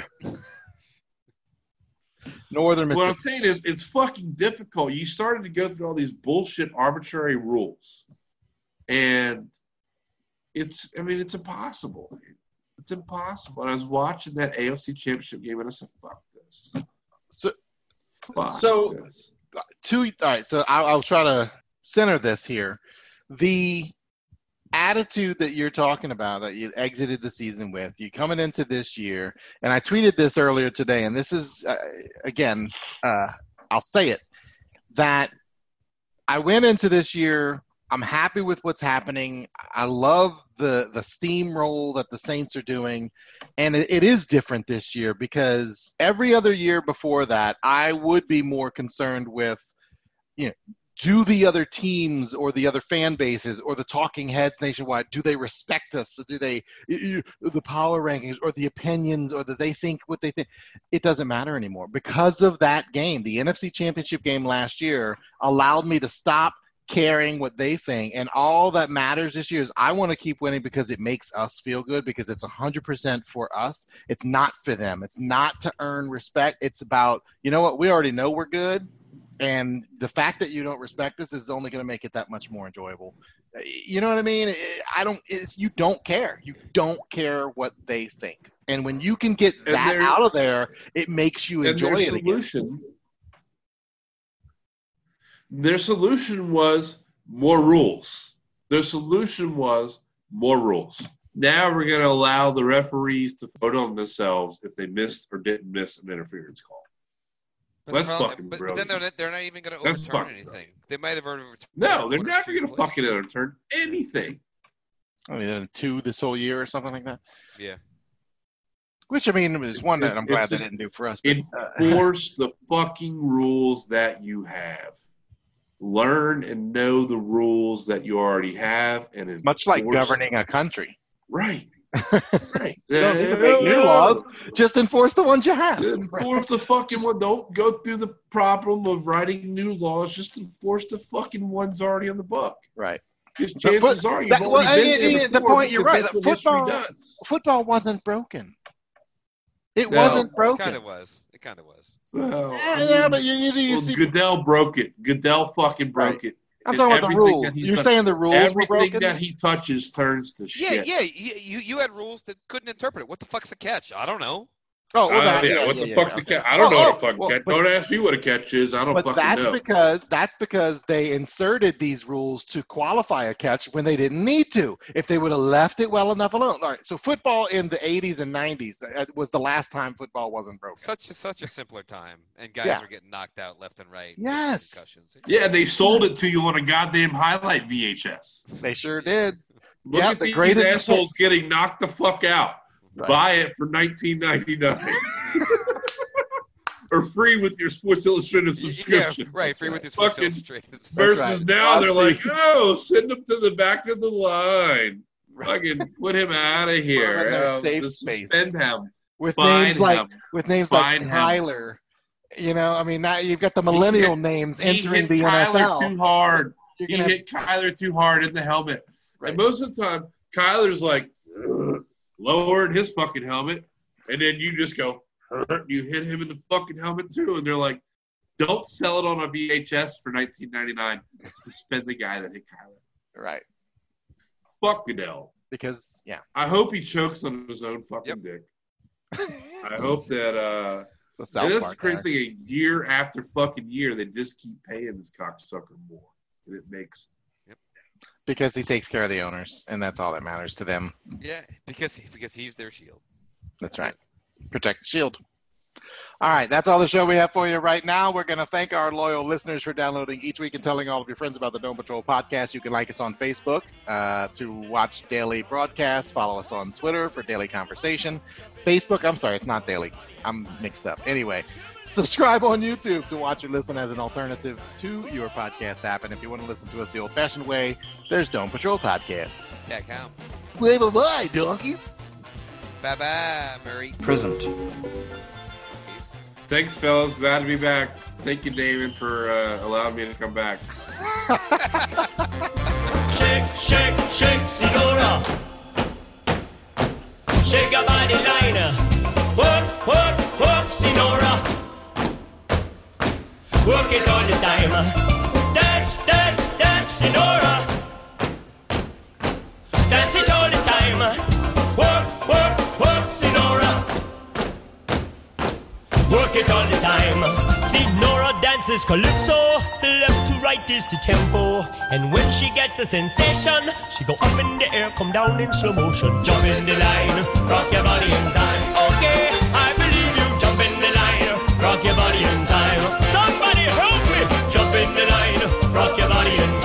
Northern What I'm Mississippi. saying is, it's fucking difficult. You started to go through all these bullshit arbitrary rules, and it's, I mean, it's impossible. It's impossible. I was watching that A F C Championship game, and I said, "Fuck this." So, Fuck so this. two. All right. So I'll, I'll try to center this here. The attitude that you're talking about that you exited the season with, you coming into this year, and I tweeted this earlier today, and this is uh, again, uh, I'll say it, that I went into this year, I'm happy with what's happening. I love the the steamroll that the Saints are doing, and it, it is different this year because every other year before that, I would be more concerned with, you know, do the other teams or the other fan bases or the talking heads nationwide, do they respect us? Or do they, the power rankings or the opinions, or do they think what they think? It doesn't matter anymore. Because of that game, the N F C Championship game last year allowed me to stop caring what they think. And all that matters this year is I want to keep winning because it makes us feel good, because it's one hundred percent for us. It's not for them. It's not to earn respect. It's about, you know what, we already know we're good. And the fact that you don't respect us is only going to make it that much more enjoyable. You know what I mean? I don't. It's, you don't care. You don't care what they think. And when you can get And that their- out of there, it makes you And enjoy their it again. solution, their solution was more rules. Their solution was more rules. Now we're going to allow the referees to vote on themselves if they missed or didn't miss an interference call. But That's the problem- fucking but, but brilliant. then they're not, they're not even going to That's overturn fucking anything. They might have overturned. No, they're one or never two going to plays. fucking overturn anything. I mean, two this whole year or something like that. Yeah. Which, I mean, is one that It's- I'm glad it's they just- didn't do for us. But, uh, Enforce the fucking rules that you have. Learn and know the rules that you already have, and enforce much like governing a country. Right. Right. You don't need to make new laws. Just enforce the ones you have. Enforce the fucking one. Don't go through the problem of writing new laws. Just enforce the fucking ones already on the book. Right. Because But chances put- are you've that- already well, been yeah, there yeah, the before, point- you're because right. That's what Football- history does. Football wasn't broken. It No. wasn't It broken. kind of was. It kind of was. Well, Yeah, I yeah, mean, but you, you, you well, see, Goodell broke it. Goodell fucking broke it. I'm And talking about the everything rules. that he's You're done- saying the rules were Everything broken? that he touches turns to Yeah, shit. yeah. You, you you had rules that couldn't interpret it. What the fuck's a catch? I don't know. Oh, well, Uh, that, yeah, yeah, what yeah, the yeah, fuck's yeah, a catch? okay. I don't know Oh, what a fucking well, catch. but- Don't ask me what a catch is. I don't But fucking that's know. because that's because they inserted these rules to qualify a catch when they didn't need to. If they would have left it well enough alone. All right. So football in the eighties and nineties uh, was the last time football wasn't broken. Such a such a simpler time, and guys Yeah. are getting knocked out left and right. Yes. Concussions. Yeah, they sold it to you on a goddamn highlight V H S. They sure did. Look Yeah, at the these greatest- assholes getting knocked the fuck out. Right. Buy it for nineteen ninety-nine. Or free with your Sports Illustrated Yeah, subscription. right. Free with your Sports Fucking Illustrated. Versus right. now, they're Honestly. like, oh, send him to the back of the line. Fucking put him out of here. Put him in their Oh, safe just space. suspend him. With Fine names like him. with names Fine like him. Tyler. You know, I mean, now you've got the millennial names He entering hit the N F Kyler L. too hard. You're He gonna have- hit Kyler too hard in the helmet. Right. And most of the time, Kyler's like, lowered his fucking helmet. And then you just go, you hit him in the fucking helmet too. And they're like, don't sell it on a V H S for nineteen ninety-nine. Suspend the guy that hit Kyler. right. Fuck Goodell. Because yeah. I hope he chokes on his own fucking dick. I hope that uh The South and that's the Park crazy guy. thing, a year after fucking year, they just keep paying this cocksucker more. And it makes Because he takes care of the owners, and that's all that matters to them. Yeah, because because he's their shield. That's right. Protect the shield. All right, that's all the show we have for you right now. We're going to thank our loyal listeners for downloading each week and telling all of your friends about the Dome Patrol podcast. You can like us on Facebook uh, to watch daily broadcasts. Follow us on Twitter for daily conversation. Facebook, I'm sorry, it's not daily. I'm mixed up. Anyway, subscribe on YouTube to watch or listen as an alternative to your podcast app. And if you want to listen to us the old-fashioned way, there's Dome Patrol Podcast. Yeah, count. Bye bye, donkeys. Bye bye, Murray. Present. Thanks, fellas. Glad to be back. Thank you, David, for uh, allowing me to come back. Shake, shake, shake, Senora. Shake your body liner. Work, work, work, Senora. Work it all the time. Dance, dance, dance, Senora. Dance it all the time. Work, work, work, Senora. Work it all the time. Senora dances calypso. Left to right is the tempo. And when she gets a sensation, she go up in the air, come down in slow motion. Jump in the line, rock your body in time. Okay, I believe you. Jump in the line, rock your body in time. Somebody help me. Jump in the line, rock your body in time.